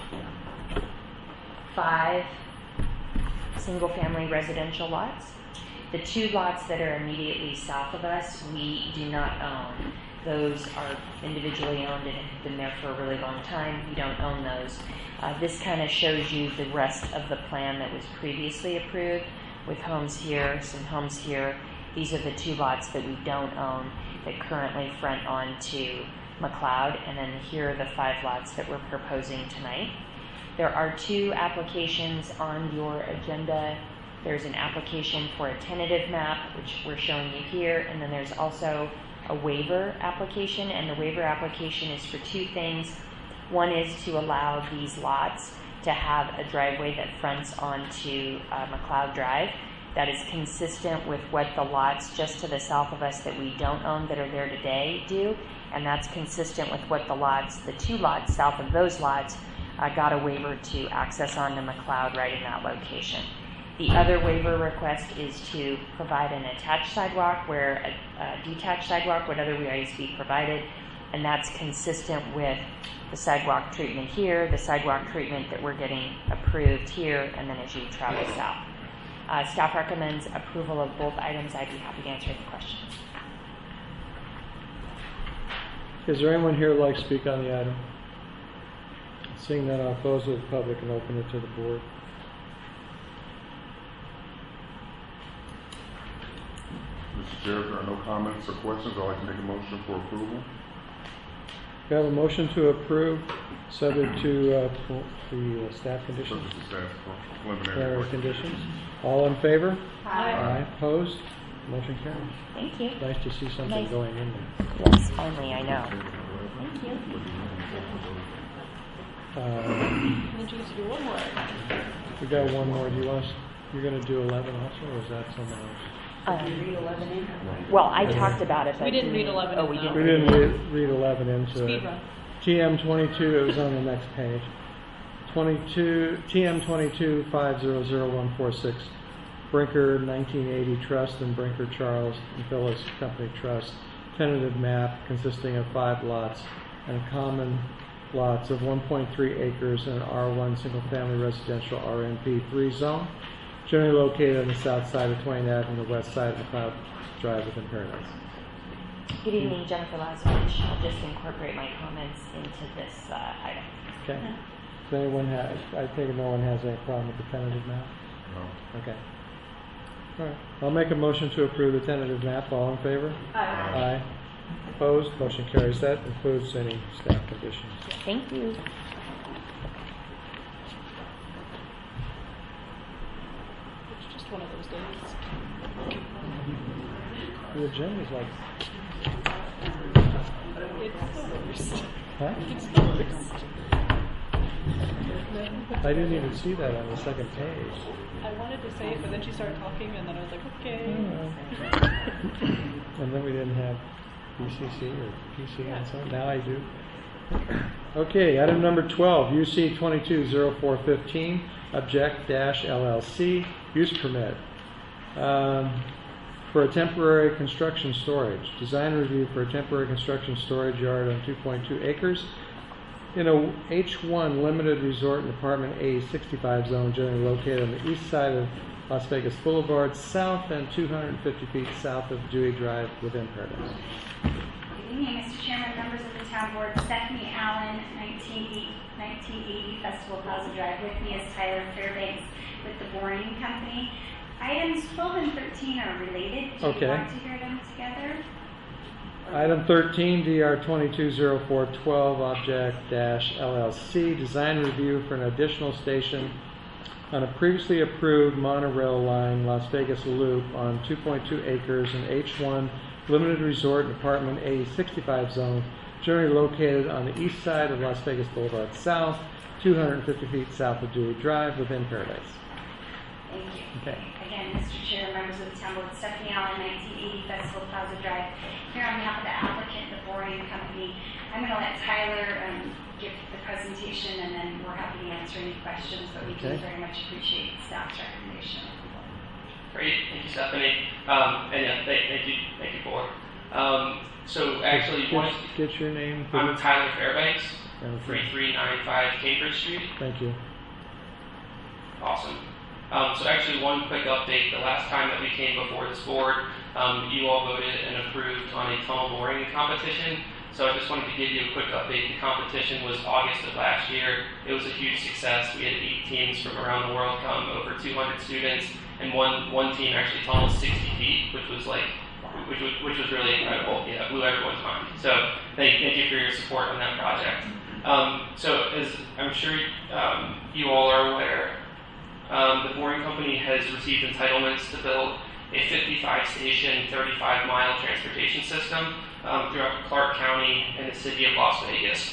5 single-family residential lots. The 2 lots that are immediately south of us, we do not own. Those are individually owned and have been there for a really long time. We don't own those. This kind of shows you the rest of the plan that was previously approved with homes here, some homes here. These are the 2 lots that we don't own that currently front onto McLeod, and then here are the 5 lots that we're proposing tonight. There are 2 applications on your agenda. There's an application for a tentative map, which we're showing you here, and then there's also a waiver application, and the waiver application is for 2 things. One is to allow these lots to have a driveway that fronts onto McLeod Drive. That is consistent with what the lots just to the south of us that we don't own that are there today do, and that's consistent with what the 2 lots south of those lots got a waiver to access onto McLeod right in that location. The other waiver request is to provide an attached sidewalk where a detached sidewalk would otherwise be provided, and that's consistent with the sidewalk treatment here, the sidewalk treatment that we're getting approved here, and then as you travel south. Staff recommends approval of both items. I'd be happy to answer any questions. Is there anyone here who would like to speak on the item? Seeing that, I'll close it to the public and open it to the board. Mr. Chair, if there are no comments or questions, I'd like to make a motion for approval. We have a motion to approve, subject to the staff conditions. Subject to staff preliminary conditions. All in favor? Aye. Aye. Opposed? Motion carries. Thank you. Nice to see something going in there. Yes, finally, I know. Thank you. Would you just do one more? We got one more. Do you want us? You're going to do 11 also, or is that someone else? Did you read 11 in? Well, I talked about it. But We didn't read 11 Oh, in, we though. didn't. We didn't read 11 into Speed it. run. TM22, it was on the next page. TM22 500146, Brinker 1980 Trust and Brinker Charles and Phyllis Company Trust, tentative map consisting of 5 lots and common lots of 1.3 acres in an R1 single-family residential RNP3 zone, generally located on the south side of Twain Ave and the west side of McLeod Drive within Paradise. Good evening, Jennifer Lazovich. I'll just incorporate my comments into this item. Okay. Does anyone have, I think no one has any problem with the tentative map? No. Okay. All right. I'll make a motion to approve the tentative map. All in favor? Aye. Aye. Opposed? Motion carries. That includes any staff conditions. Thank you. It's just one of those days. The agenda's like, It's the worst. huh? It's the worst. I didn't even see that on the second page. I wanted to say it, but then she started talking, and then I was like, okay. And then we didn't have BCC or PC and so on. Now I do. Okay, item number 12, UC 220415, Object-LLC, use permit. For a temporary construction storage. Design review for a temporary construction storage yard on 2.2 acres in a H1 limited resort and apartment A65 zone generally located on the east side of Las Vegas Boulevard, south and 250 feet south of Dewey Drive within Paradise. Good evening, Mr. Chairman, members of the town board. Stephanie Allen, 1980 Festival Plaza Drive. With me is Tyler Fairbanks with the Boring Company. Items 12 and 13 are related. Do you want to hear them together? Item 13, DR 220412, Object-LLC, design review for an additional station on a previously approved monorail line, Las Vegas Loop, on 2.2 acres in H1 limited resort and apartment A65 zone, generally located on the east side of Las Vegas Boulevard South, 250 feet south of Dewey Drive, within Paradise. Thank you. Okay. Again, Mr. Chair, members of the town board, Stephanie Allen, 1980 Festival Plaza Drive. Here on behalf of the applicant, the Boring Company, I'm going to let Tyler give the presentation, and then we're happy to answer any questions, but we do very much appreciate staff's recommendation. Great, thank you, Stephanie. And yeah, thank you, Board. So actually, get your name. I'm Tyler Fairbanks, 3395 Cambridge Street. Thank you. Awesome. So actually, one quick update. The last time that we came before this board, you all voted and approved on a tunnel boring competition. So I just wanted to give you a quick update. The competition was August of last year. It was a huge success. We had 8 teams from around the world come, over 200 students, and one team actually tunneled 60 feet, which was really incredible. Yeah, blew everyone's mind. So thank you for your support on that project. So as I'm sure you all are aware, the Boring Company has received entitlements to build a 55-station, 35-mile transportation system throughout Clark County and the city of Las Vegas.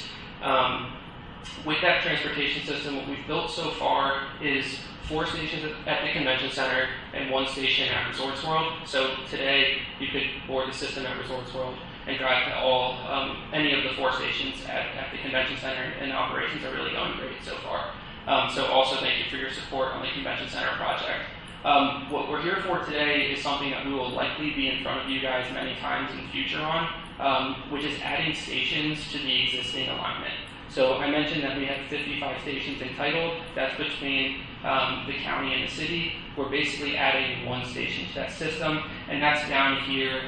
With that transportation system, what we've built so far is 4 stations at the convention center and 1 station at Resorts World. So today, you could board the system at Resorts World and drive to any of the 4 stations at the convention center, and operations are really going great so far. So also thank you for your support on the convention center project. What we're here for today is something that we will likely be in front of you guys many times in the future on, which is adding stations to the existing alignment. So I mentioned that we have 55 stations entitled. That's between the county and the city. We're basically adding 1 station to that system, and that's down here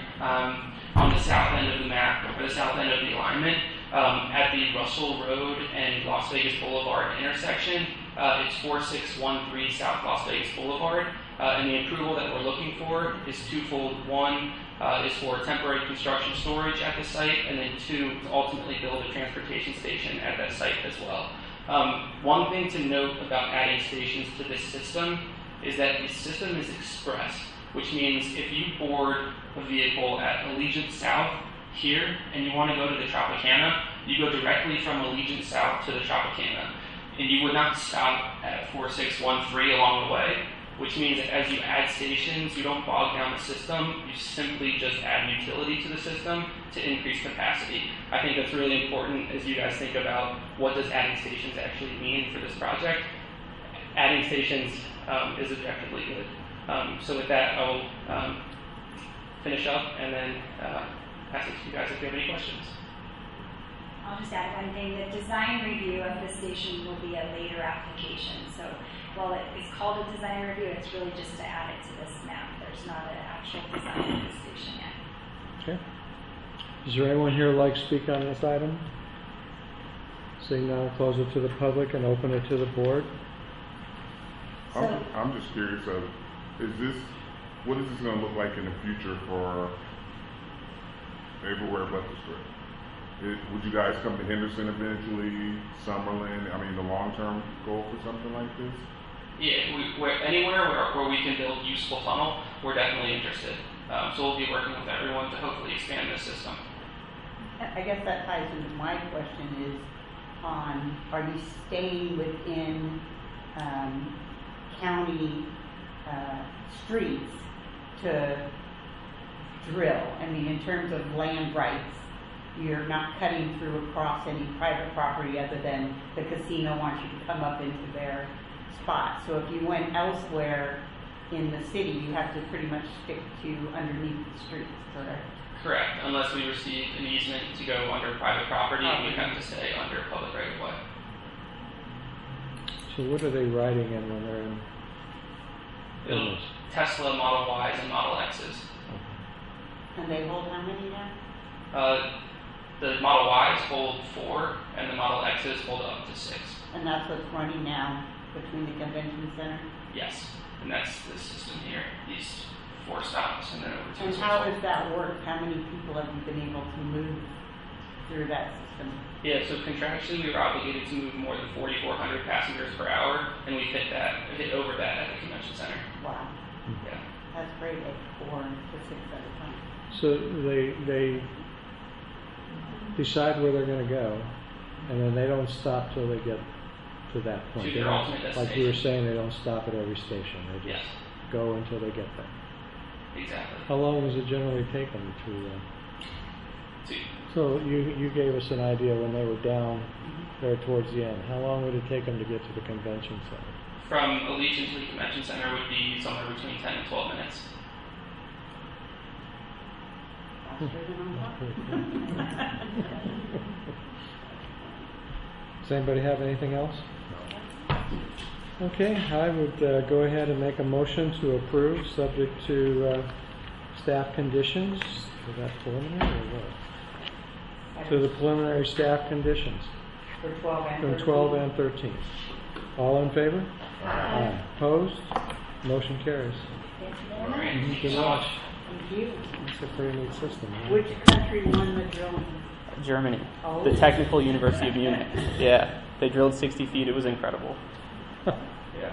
on the south end of the map, or the south end of the alignment. At the Russell Road and Las Vegas Boulevard intersection. It's 4613 South Las Vegas Boulevard. And the approval that we're looking for is twofold. 1 is for temporary construction storage at the site, and then 2, to ultimately build a transportation station at that site as well. One thing to note about adding stations to this system is that the system is express, which means if you board a vehicle at Allegiant South here and you want to go to the Tropicana, you go directly from Allegiant South to the Tropicana, and you would not stop at 4613 along the way, which means that as you add stations, you don't bog down the system, you simply just add utility to the system to increase capacity. I think that's really important as you guys think about what does adding stations actually mean for this project. Adding stations is objectively good. So with that, I'll finish up and then pass it to you guys if you have any questions. I'll just add one thing. The design review of the station will be a later application. So while it is called a design review, it's really just to add it to this map. There's not an actual design of the station yet. Okay. Is there anyone here who'd like to speak on this item? Seeing none, close it to the public and open it to the board. I'm just curious of, what is this gonna look like in the future for everywhere but the strip? Would you guys come to Henderson eventually, Summerlin? I mean, the long-term goal for something like this? Yeah, anywhere where we can build useful tunnel, we're definitely interested. So we'll be working with everyone to hopefully expand this system. I guess that ties into my question is are you staying within county streets to drill? I mean, in terms of land rights, you're not cutting through across any private property other than the casino wants you to come up into their spot. So if you went elsewhere in the city, you have to pretty much stick to underneath the streets, correct? Correct, unless we receive an easement to go under private property, we have to stay under public right of way. So what are they riding in when they're in? Tesla Model Ys and Model X's. And they hold how many now? The Model Ys hold 4, and the Model X's hold up to 6. And that's what's running now between the convention center? Yes, and that's the system here. These 4 stops and then over to. And how does that work? How many people have you been able to move through that system? Yeah, so contractually we were obligated to move more than 4,400 passengers per hour, and we hit over that at the convention center. Wow. Yeah. That's great, like 4 to 6 at a time. So they decide where they're going to go, and then they don't stop till they get to that point. To their ultimate Like destination. you were saying, they don't stop at every station. They just go until they get there. Exactly. How long does it generally take them to? So you gave us an idea when they were down there towards the end. How long would it take them to get to the convention center? From Allegiant to the convention center would be somewhere between 10 and 12 minutes. Does anybody have anything else? Okay, I would go ahead and make a motion to approve, subject to staff conditions. Is that preliminary or what? To the preliminary staff conditions. For 12 and From 13. 12 and 13. All in favor? Aye. Opposed? Motion carries. Thank you very much. Good luck. Thank you. It's a pretty neat system. Huh? Which country won the drilling? Germany. Oh. The Technical University of Munich. Yeah. They drilled 60 feet. It was incredible. Yeah.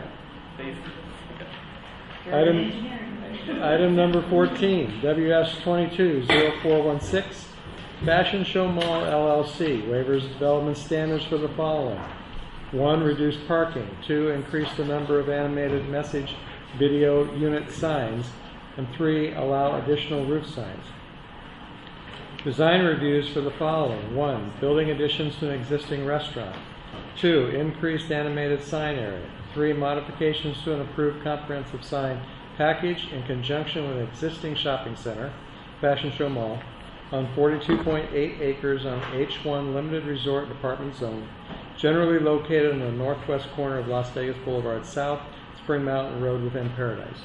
Item number 14, WS22-0416, Fashion Show Mall LLC, waivers of development standards for the following. 1, reduce parking. 2, increase the number of animated message video unit signs. And 3, allow additional roof signs. Design reviews for the following. 1, building additions to an existing restaurant. 2, increased animated sign area. 3, modifications to an approved comprehensive sign package in conjunction with an existing shopping center, Fashion Show Mall, on 42.8 acres on H1 Limited Resort Department Zone, generally located in the northwest corner of Las Vegas Boulevard South, Spring Mountain Road within Paradise.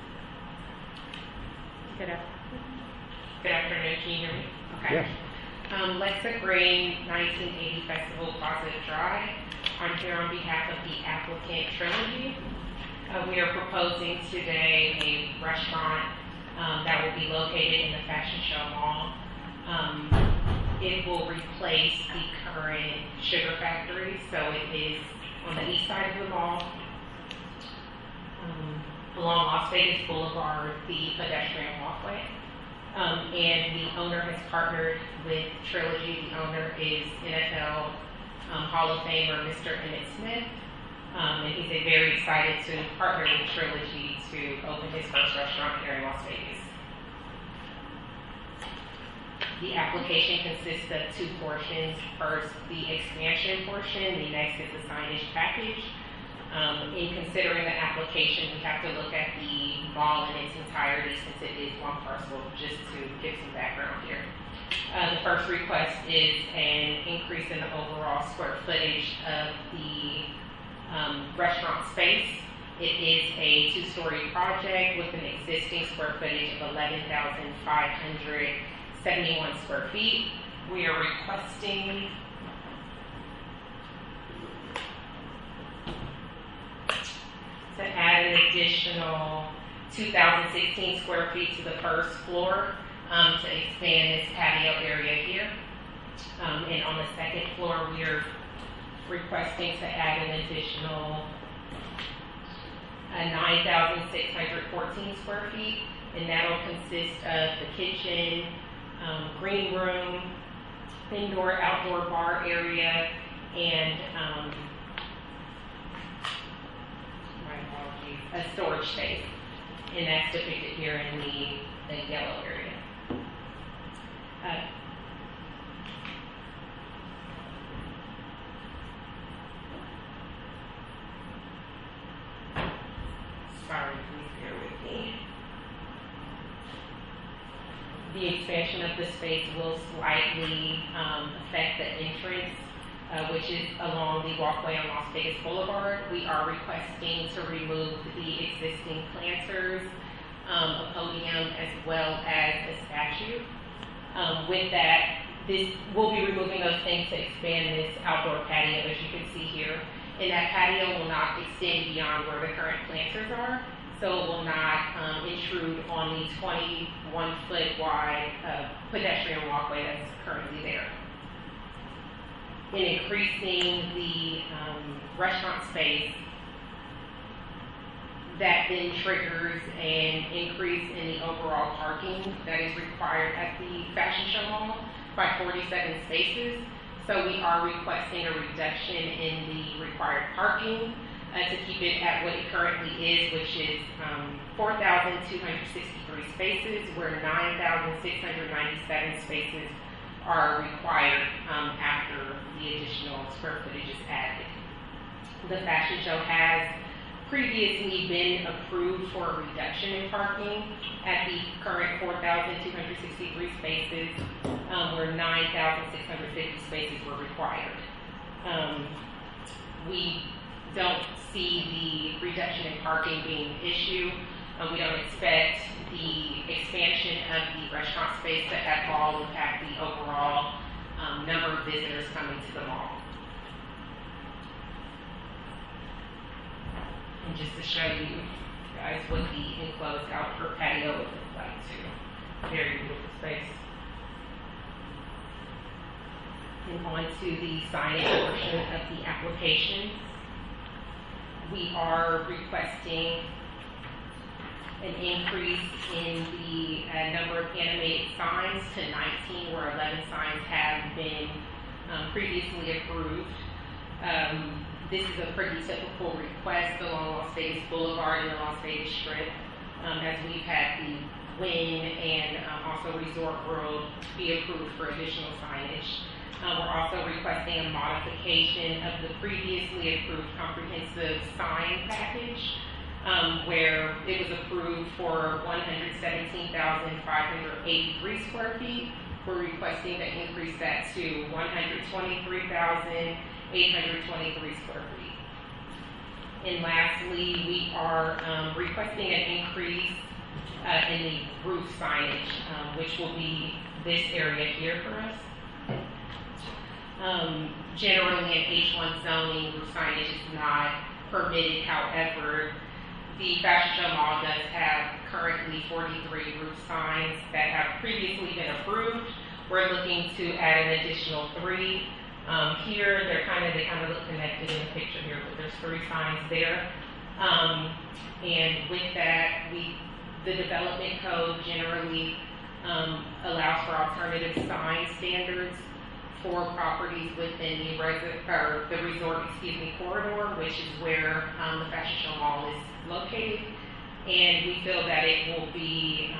Good afternoon, can you hear me? Okay. Yes. Lexa Green, 1980 Festival Plaza Drive. I'm here on behalf of the applicant Trilogy. We are proposing today a restaurant that will be located in the Fashion Show Mall. It will replace the current Sugar Factory, so it is on the east side of the mall, along Las Vegas Boulevard, the pedestrian walkway. And the owner has partnered with Trilogy. The owner is NFL Hall of Famer Mr. Emmitt Smith. And he's very excited to partner with Trilogy to open his first restaurant here in Las Vegas. The application consists of 2 portions. First, the expansion portion. The next is the signage package. In considering the application, we have to look at the mall in its entirety since it is one parcel, just to give some background here. The first request is an increase in the overall square footage of the restaurant space. It is a 2-story project with an existing square footage of 11,571 square feet. We are requesting additional 2,016 square feet to the first floor to expand this patio area here. And on the second floor, we are requesting to add an additional 9,614 square feet, and that will consist of the kitchen, green room, indoor-outdoor bar area, and a storage space, and that's depicted here in the yellow area. Sorry, please bear with me. The expansion of the space will slightly affect the entrance, which is along the walkway on Las Vegas Boulevard. We are requesting to remove the existing planters, a podium, as well as a statue. With that, we'll be removing those things to expand this outdoor patio, as you can see here. And that patio will not extend beyond where the current planters are, so it will not intrude on the 21-foot wide pedestrian walkway that's currently there. In increasing the restaurant space, that then triggers an increase in the overall parking that is required at the Fashion Show Mall by 47 spaces. So we are requesting a reduction in the required parking to keep it at what it currently is, which is 4,263 spaces, where 9,697 spaces are required after the additional square footage is added. The fashion show has previously been approved for a reduction in parking at the current 4,263 spaces, where 9,650 spaces were required. We don't see the reduction in parking being an issue. We don't expect the expansion of the restaurant space to at all impact the overall number of visitors coming to the mall. And just to show you guys what the enclosed outdoor patio would look like too. Very beautiful space. And on to the signage portion of the application. We are requesting an increase in the number of animated signs to 19, where 11 signs have been previously approved. This is a pretty typical request along Las Vegas Boulevard and the Las Vegas Strip, as we've had the Wynn and also Resort World be approved for additional signage. We're also requesting a modification of the previously approved comprehensive sign package, where it was approved for 117,583 square feet. We're requesting to increase that to 123,823 square feet. And lastly, we are requesting an increase in the roof signage, which will be this area here for us. Generally in H1 zoning, roof signage is not permitted. However, the Fashion Show Mall does have currently 43 roof signs that have previously been approved. We're looking to add an additional 3. Here, they kind of look connected in the picture here, but there's 3 signs there. And with that, the development code generally allows for alternative sign standards for properties within the resort corridor, which is where the Fashion Show Mall is located. And we feel that it will be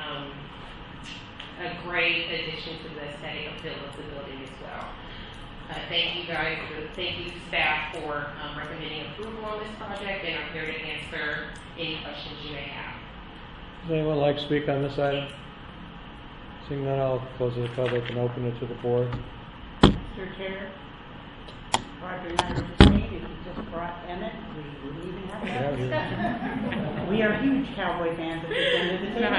a great addition to the aesthetic appeal of the building as well. Thank you guys, thank you staff for recommending approval on this project, and I'm here to answer any questions you may have. Does anyone like to speak on this item? Seeing none, I'll close the public and open it to the board. Mr. Chair, Roger and I were just saying, if you just brought Emmett, we wouldn't even have that discussion. We are huge Cowboy fans at this end of the table.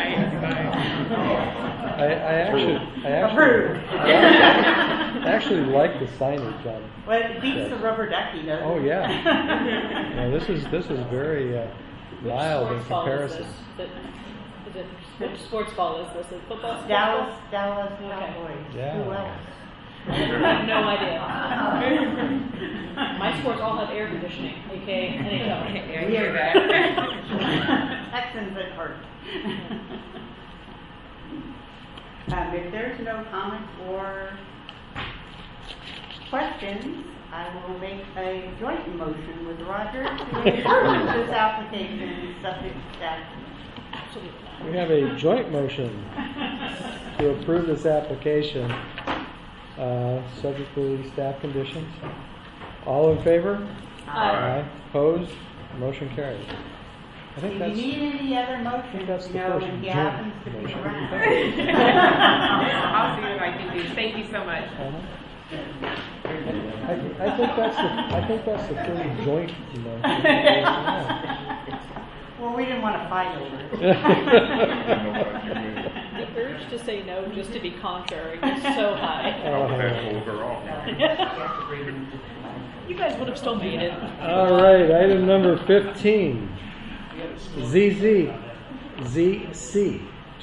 I actually like the signage on it. Well, it beats the rubber ducky, doesn't it? Oh yeah. Yeah, this is very mild in sports ball is comparison. this? Is it, which sports ball is this? Is it football? sports Dallas ball? Cowboys. Yeah. Who else? I have no idea. My sports all have air conditioning, aka NHL. Yeah. Texans at heart. If there's no comments or questions, I will make a joint motion with Roger to approve this application subject to staff. We have a joint motion to approve this application, subject to staff conditions. All in favor? Aye. Opposed? Motion carries. I think If that's. you need any other motions, that's the you know, first when he joint happens to be motion. around. I'll see what I can do. Thank you so much. I think that's the first joint motion. Well, we didn't want to fight over it. The urge to say no just to be contrary is so high. You guys would have still made it. All right, item number 15. ZC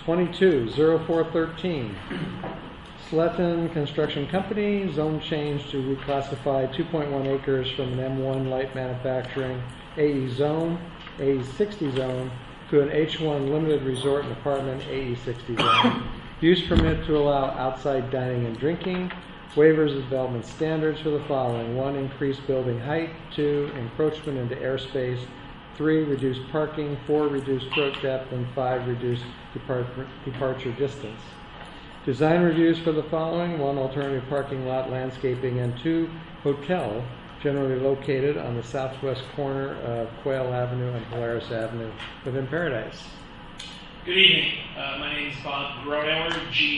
220413. Sletten Construction Company, zone change to reclassify 2.1 acres from an M1 light manufacturing AE zone, AE60 zone, to an H1 limited resort and apartment AE60 zone. Use permit to allow outside dining and drinking. Waivers of development standards for the following: 1, increased building height; 2, encroachment into airspace; 3, reduced parking; 4, reduced throat depth; and 5, reduced departure distance. Design reviews for the following: 1, alternative parking lot, landscaping; and 2, hotel, generally located on the southwest corner of Quail Avenue and Polaris Avenue within Paradise. Good evening. My name is Bob Gronauer,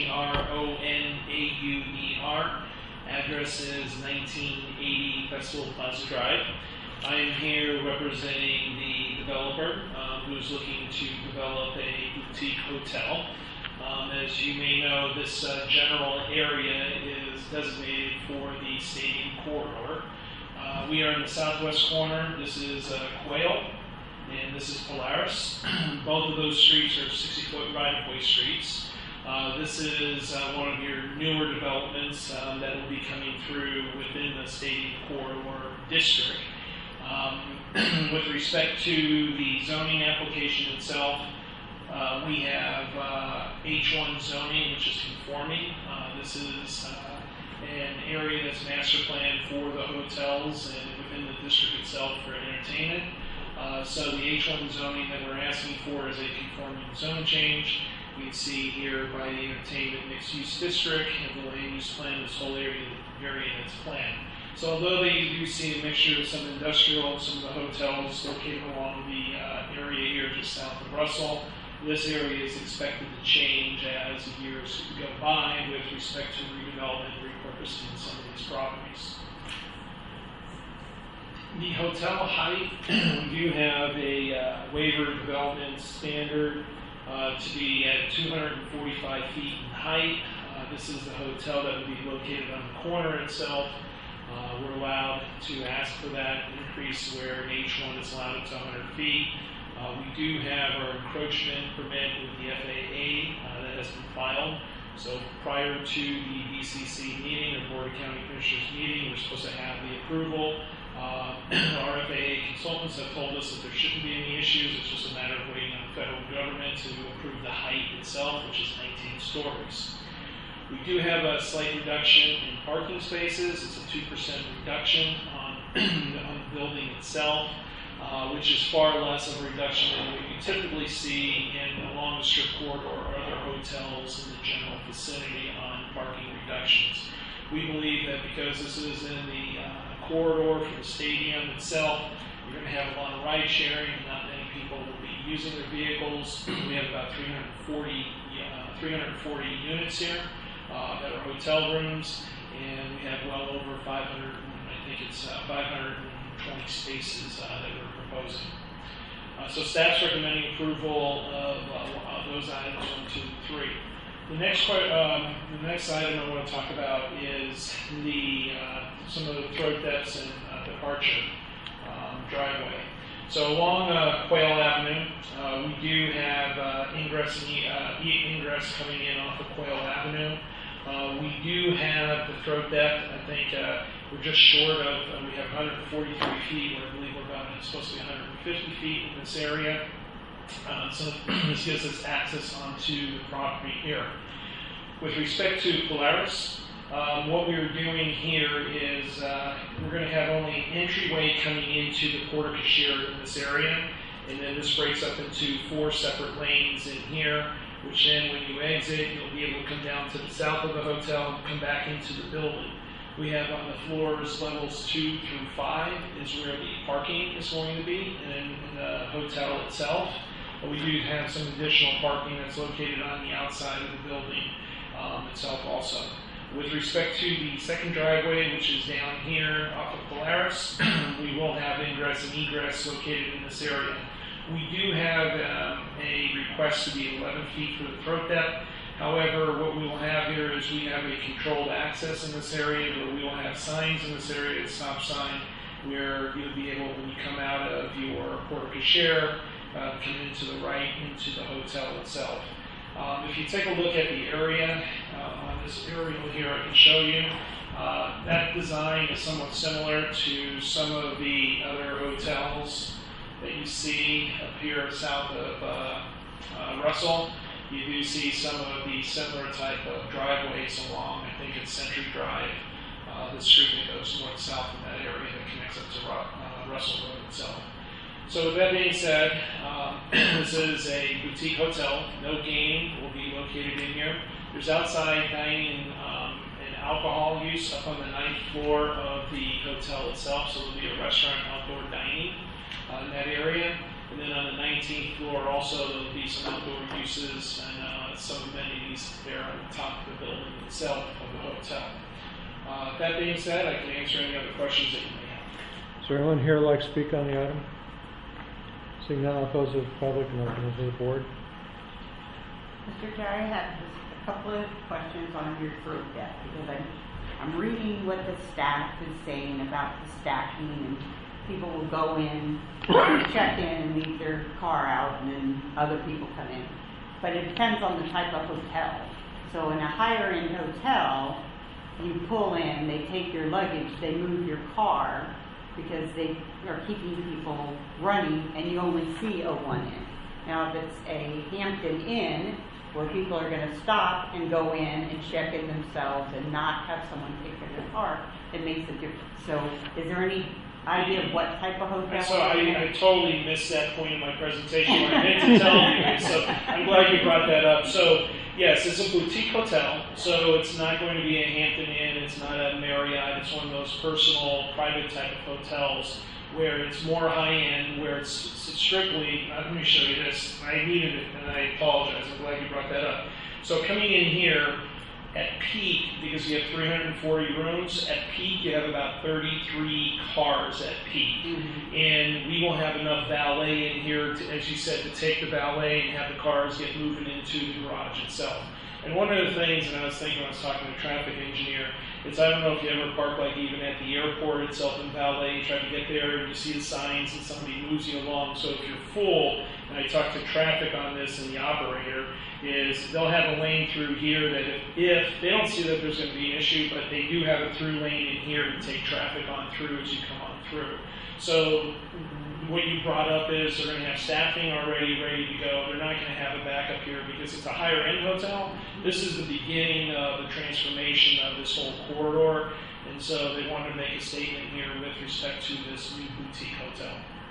Gronauer. Address is 1980 Festival Plaza Drive. I am here representing the developer who is looking to develop a boutique hotel. As you may know, this general area is designated for the stadium corridor. We are in the southwest corner. This is Quail, and this is Polaris. Both of those streets are 60-foot right-of-way streets. This is one of your newer developments that will be coming through within the stadium corridor district. With respect to the zoning application itself, we have H1 zoning, which is conforming. This is an area that's master planned for the hotels and within the district itself for entertainment. So the H1 zoning that we're asking for is a conforming zone change. You can see here by the entertainment mixed-use district and the land use plan, this whole area that's planned. So although they do see a mixture of some industrial and some of the hotels located along the area here just south of Russell, this area is expected to change as the years go by with respect to redevelopment and repurposing some of these properties. The hotel height, we do have a waiver development standard to be at 245 feet in height. This is the hotel that would be located on the corner itself. We're allowed to ask for that increase where H1 is allowed up to 100 feet. We do have our encroachment permit with the FAA that has been filed. So prior to the BCC meeting, the Board of County Commissioners meeting, we're supposed to have the approval. Our FAA consultants have told us that there shouldn't be any issues. It's just a matter of waiting on the federal government to approve the height itself, which is 19 stories. We do have a slight reduction in parking spaces. It's a 2% reduction on the building itself, which is far less of a reduction than what you typically see along the strip corridor or other hotels in the general vicinity on parking reductions. We believe that because this is in the corridor for the stadium itself, you're going to have a lot of ride sharing and not many people will be using their vehicles. We have about 340 units here that are hotel rooms, and we have well over 520 spaces that we're proposing. So staff's recommending approval of those items 1, 2, and 3. The next item I want to talk about is some of the throat depths and departure driveway. So along Quail Avenue, We do have ingress coming in off of Quail Avenue. We do have the throat depth. I think we're just short of, we have 143 feet, where I believe it's supposed to be 150 feet in this area. So this gives us access onto the property here. With respect to Polaris, what we're doing here is we're going to have only entryway coming into the porte cochere in this area, and then this breaks up into 4 separate lanes in here, which then when you exit, you'll be able to come down to the south of the hotel and come back into the building. We have on the floors levels 2 through 5 is where the parking is going to be, and then in the hotel itself. But we do have some additional parking that's located on the outside of the building itself also. With respect to the second driveway, which is down here off of Polaris, we will have ingress and egress located in this area. We do have a request to be 11 feet for the throat depth. However, what we will have here is we have a controlled access in this area where we will have signs in this area, a stop sign, where you'll be able, when you come out of your porte cochere, come into the right into the hotel itself. If you take a look at the area, on this aerial here I can show you, that design is somewhat similar to some of the other hotels that you see up here south of Russell. You do see some of the similar type of driveways along, I think it's Century Drive, the street that goes north-south in that area that connects up to Russell Road itself. So with that being said, this is a boutique hotel. No gaming will be located in here. There's outside dining and alcohol use up on the 9th floor of the hotel itself, so there'll be a restaurant outdoor dining in that area. And then on the 19th floor also there'll be some outdoor uses and some amenities there on the top of the building itself of the hotel. That being said, I can answer any other questions that you may have. Is there anyone here who would like to speak on the item? Seeing none, I'll close the public and open it to the board. Mr. Chair, I have just a couple of questions on your throat depth, because I'm reading what the staff is saying about the stacking, and people will go in, check in, and leave their car out, and then other people come in. But it depends on the type of hotel. So in a higher-end hotel, you pull in, they take your luggage, they move your car, because they are keeping people running, and you only see a one in. Now, if it's a Hampton Inn, where people are going to stop and go in and check in themselves and not have someone take their car, it makes a difference. So, is there any idea of what type of hotel? So I totally missed that point in my presentation. What I meant to tell you, so I'm glad you brought that up. So, yes, it's a boutique hotel, so it's not going to be a Hampton Inn, it's not a Marriott, it's one of those personal, private type of hotels where it's more high-end, where it's strictly, let me show you this, I needed it, and I apologize, I'm glad you brought that up. So coming in here, at peak, because you have 340 rooms, at peak you have about 33 cars at peak. Mm-hmm. And we will have enough valet in here, to, as you said, to take the valet and have the cars get moving into the garage itself. And one of the things, and I was thinking when I was talking to the traffic engineer, is I don't know if you ever park like even at the airport itself in valet, you try to get there and you see the signs and somebody moves you along. So if you're full, and I talked to traffic on this and the operator, is they'll have a lane through here that if they don't see that there's going to be an issue, but they do have a through lane in here to take traffic on through as you come on through. So what you brought up is they're going to have staffing already ready to go. They're not going to have a backup here because it's a higher end hotel. This is the beginning of the transformation of this whole corridor, and so they wanted to make a statement here with respect to this new boutique hotel.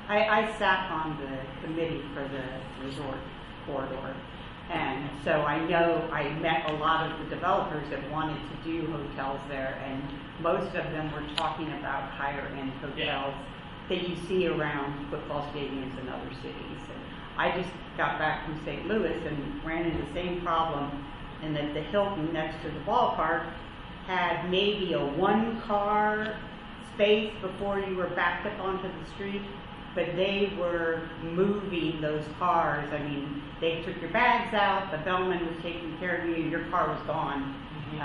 I sat on the committee for the resort corridor, and so I know I met a lot of the developers that wanted to do hotels there, and most of them were talking about higher end hotels that you see around football stadiums in other cities. And I just got back from St. Louis and ran into the same problem, in that the Hilton next to the ballpark had maybe a 1-car space before you were backed up onto the street, but they were moving those cars. I mean, they took your bags out, the bellman was taking care of you, and your car was gone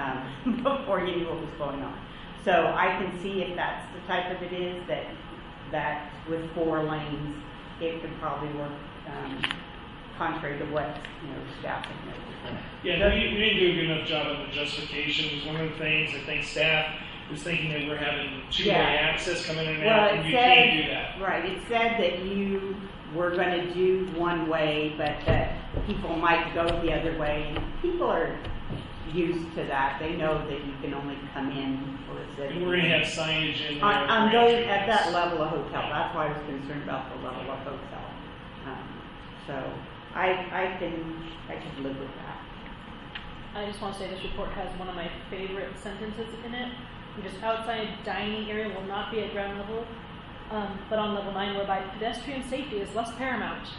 before you knew what was going on. So I can see if that's the type of it is, that with 4 lanes, it could probably work contrary to what, staff had noted. Yeah, we didn't do a good enough job on the justifications. One of the things I think staff was thinking that we're having two-way access coming in and out, and you can't do that. Right, it said that you were going to do one way, but that people might go the other way. People are used to that. They know that you can only come in for a city. And we're going to have signage in there. On those, at that level of hotel. That's why I was concerned about the level of hotel. So I could live with that. I just want to say this report has one of my favorite sentences in it. Just outside dining area will not be at ground level, but on level 9, whereby pedestrian safety is less paramount.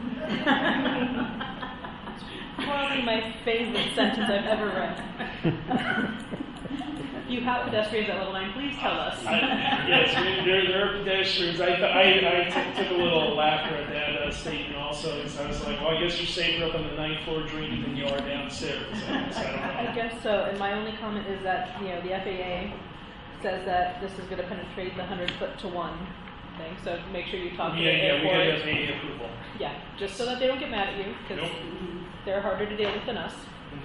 Probably my favorite sentence I've ever read. If you have pedestrians at level 9, please tell us. Yes, there are pedestrians. I took a little laughter at that statement also. So I was like, well, I guess you're safer up on the 9th floor drinking than you are downstairs. I don't know. I guess so. And my only comment is that, the FAA says that this is going to penetrate the 100-foot-to-1 thing. So make sure you talk to the airport. Yeah, we got FAA approval. Yeah, just so that they don't get mad at you, because they're harder to deal with than us.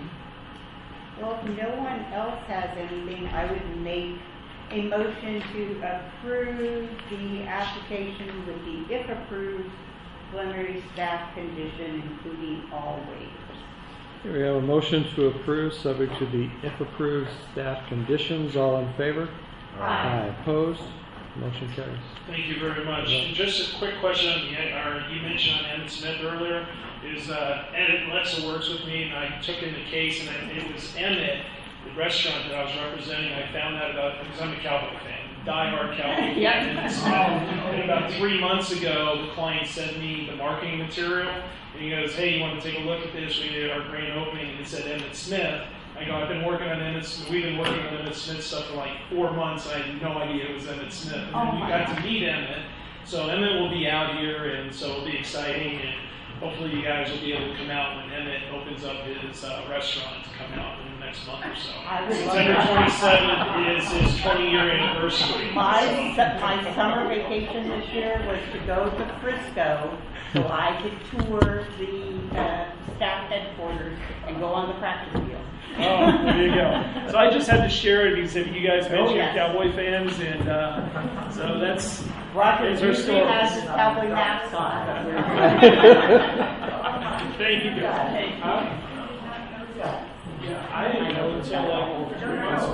Well, if no one else has anything, I would make a motion to approve the application with the, if approved, preliminary staff condition, including all waivers. We have a motion to approve, subject to the if approved staff conditions. All in favor? Aye. Opposed? Motion carries. Thank you very much. Just a quick question on you mentioned on Emmett Smith earlier. Alexa works with me, and I took in the case, and it was Emmett, the restaurant that I was representing. I found out about because I'm a Cowboy fan, diehard Cowboy fan. And about 3 months ago, the client sent me the marketing material, and he goes, "Hey, you want to take a look at this? We did our grand opening, and it said Emmett Smith." I go, "I've been working on Emmett Smith. We've been working on Emmett Smith stuff for like 4 months. I had no idea it was Emmett Smith." And then we got to meet Emmett. So Emmett will be out here, and so it'll be exciting. And hopefully you guys will be able to come out when Emmett opens up his restaurant to come out in the next month or so. September 27th is his 20-year anniversary. My summer vacation this year was to go to Frisco so I could tour the staff headquarters and go on the practice field. Oh, there you go. So I just had to share it because you guys mentioned you're Cowboy fans, and so that's Roger usually has his cowboy hats on. Thank you. I didn't know until like 3 months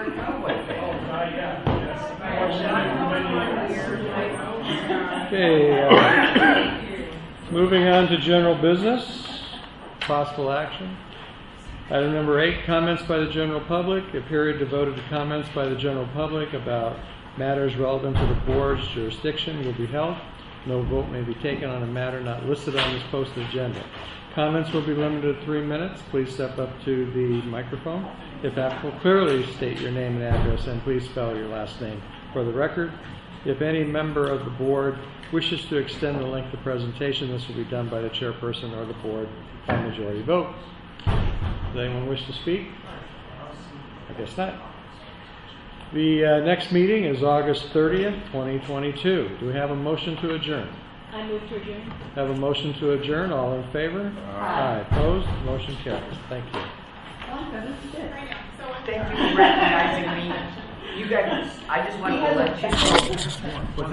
ago. Okay, moving on to general business, possible action. Item number 8, comments by the general public. A period devoted to comments by the general public about matters relevant to the board's jurisdiction will be held. No vote may be taken on a matter not listed on this posted agenda. Comments will be limited to 3 minutes. Please step up to the microphone. If applicable, clearly state your name and address, and please spell your last name for the record. If any member of the board wishes to extend the length of presentation, this will be done by the chairperson or the board by majority vote. Does anyone wish to speak? I guess not. The next meeting is August 30th, 2022. Do we have a motion to adjourn? I move to adjourn. Have a motion to adjourn. All in favor? Aye. Opposed? Motion carries. Thank you. Thank you for recognizing me. You guys, I just wanted to let you know.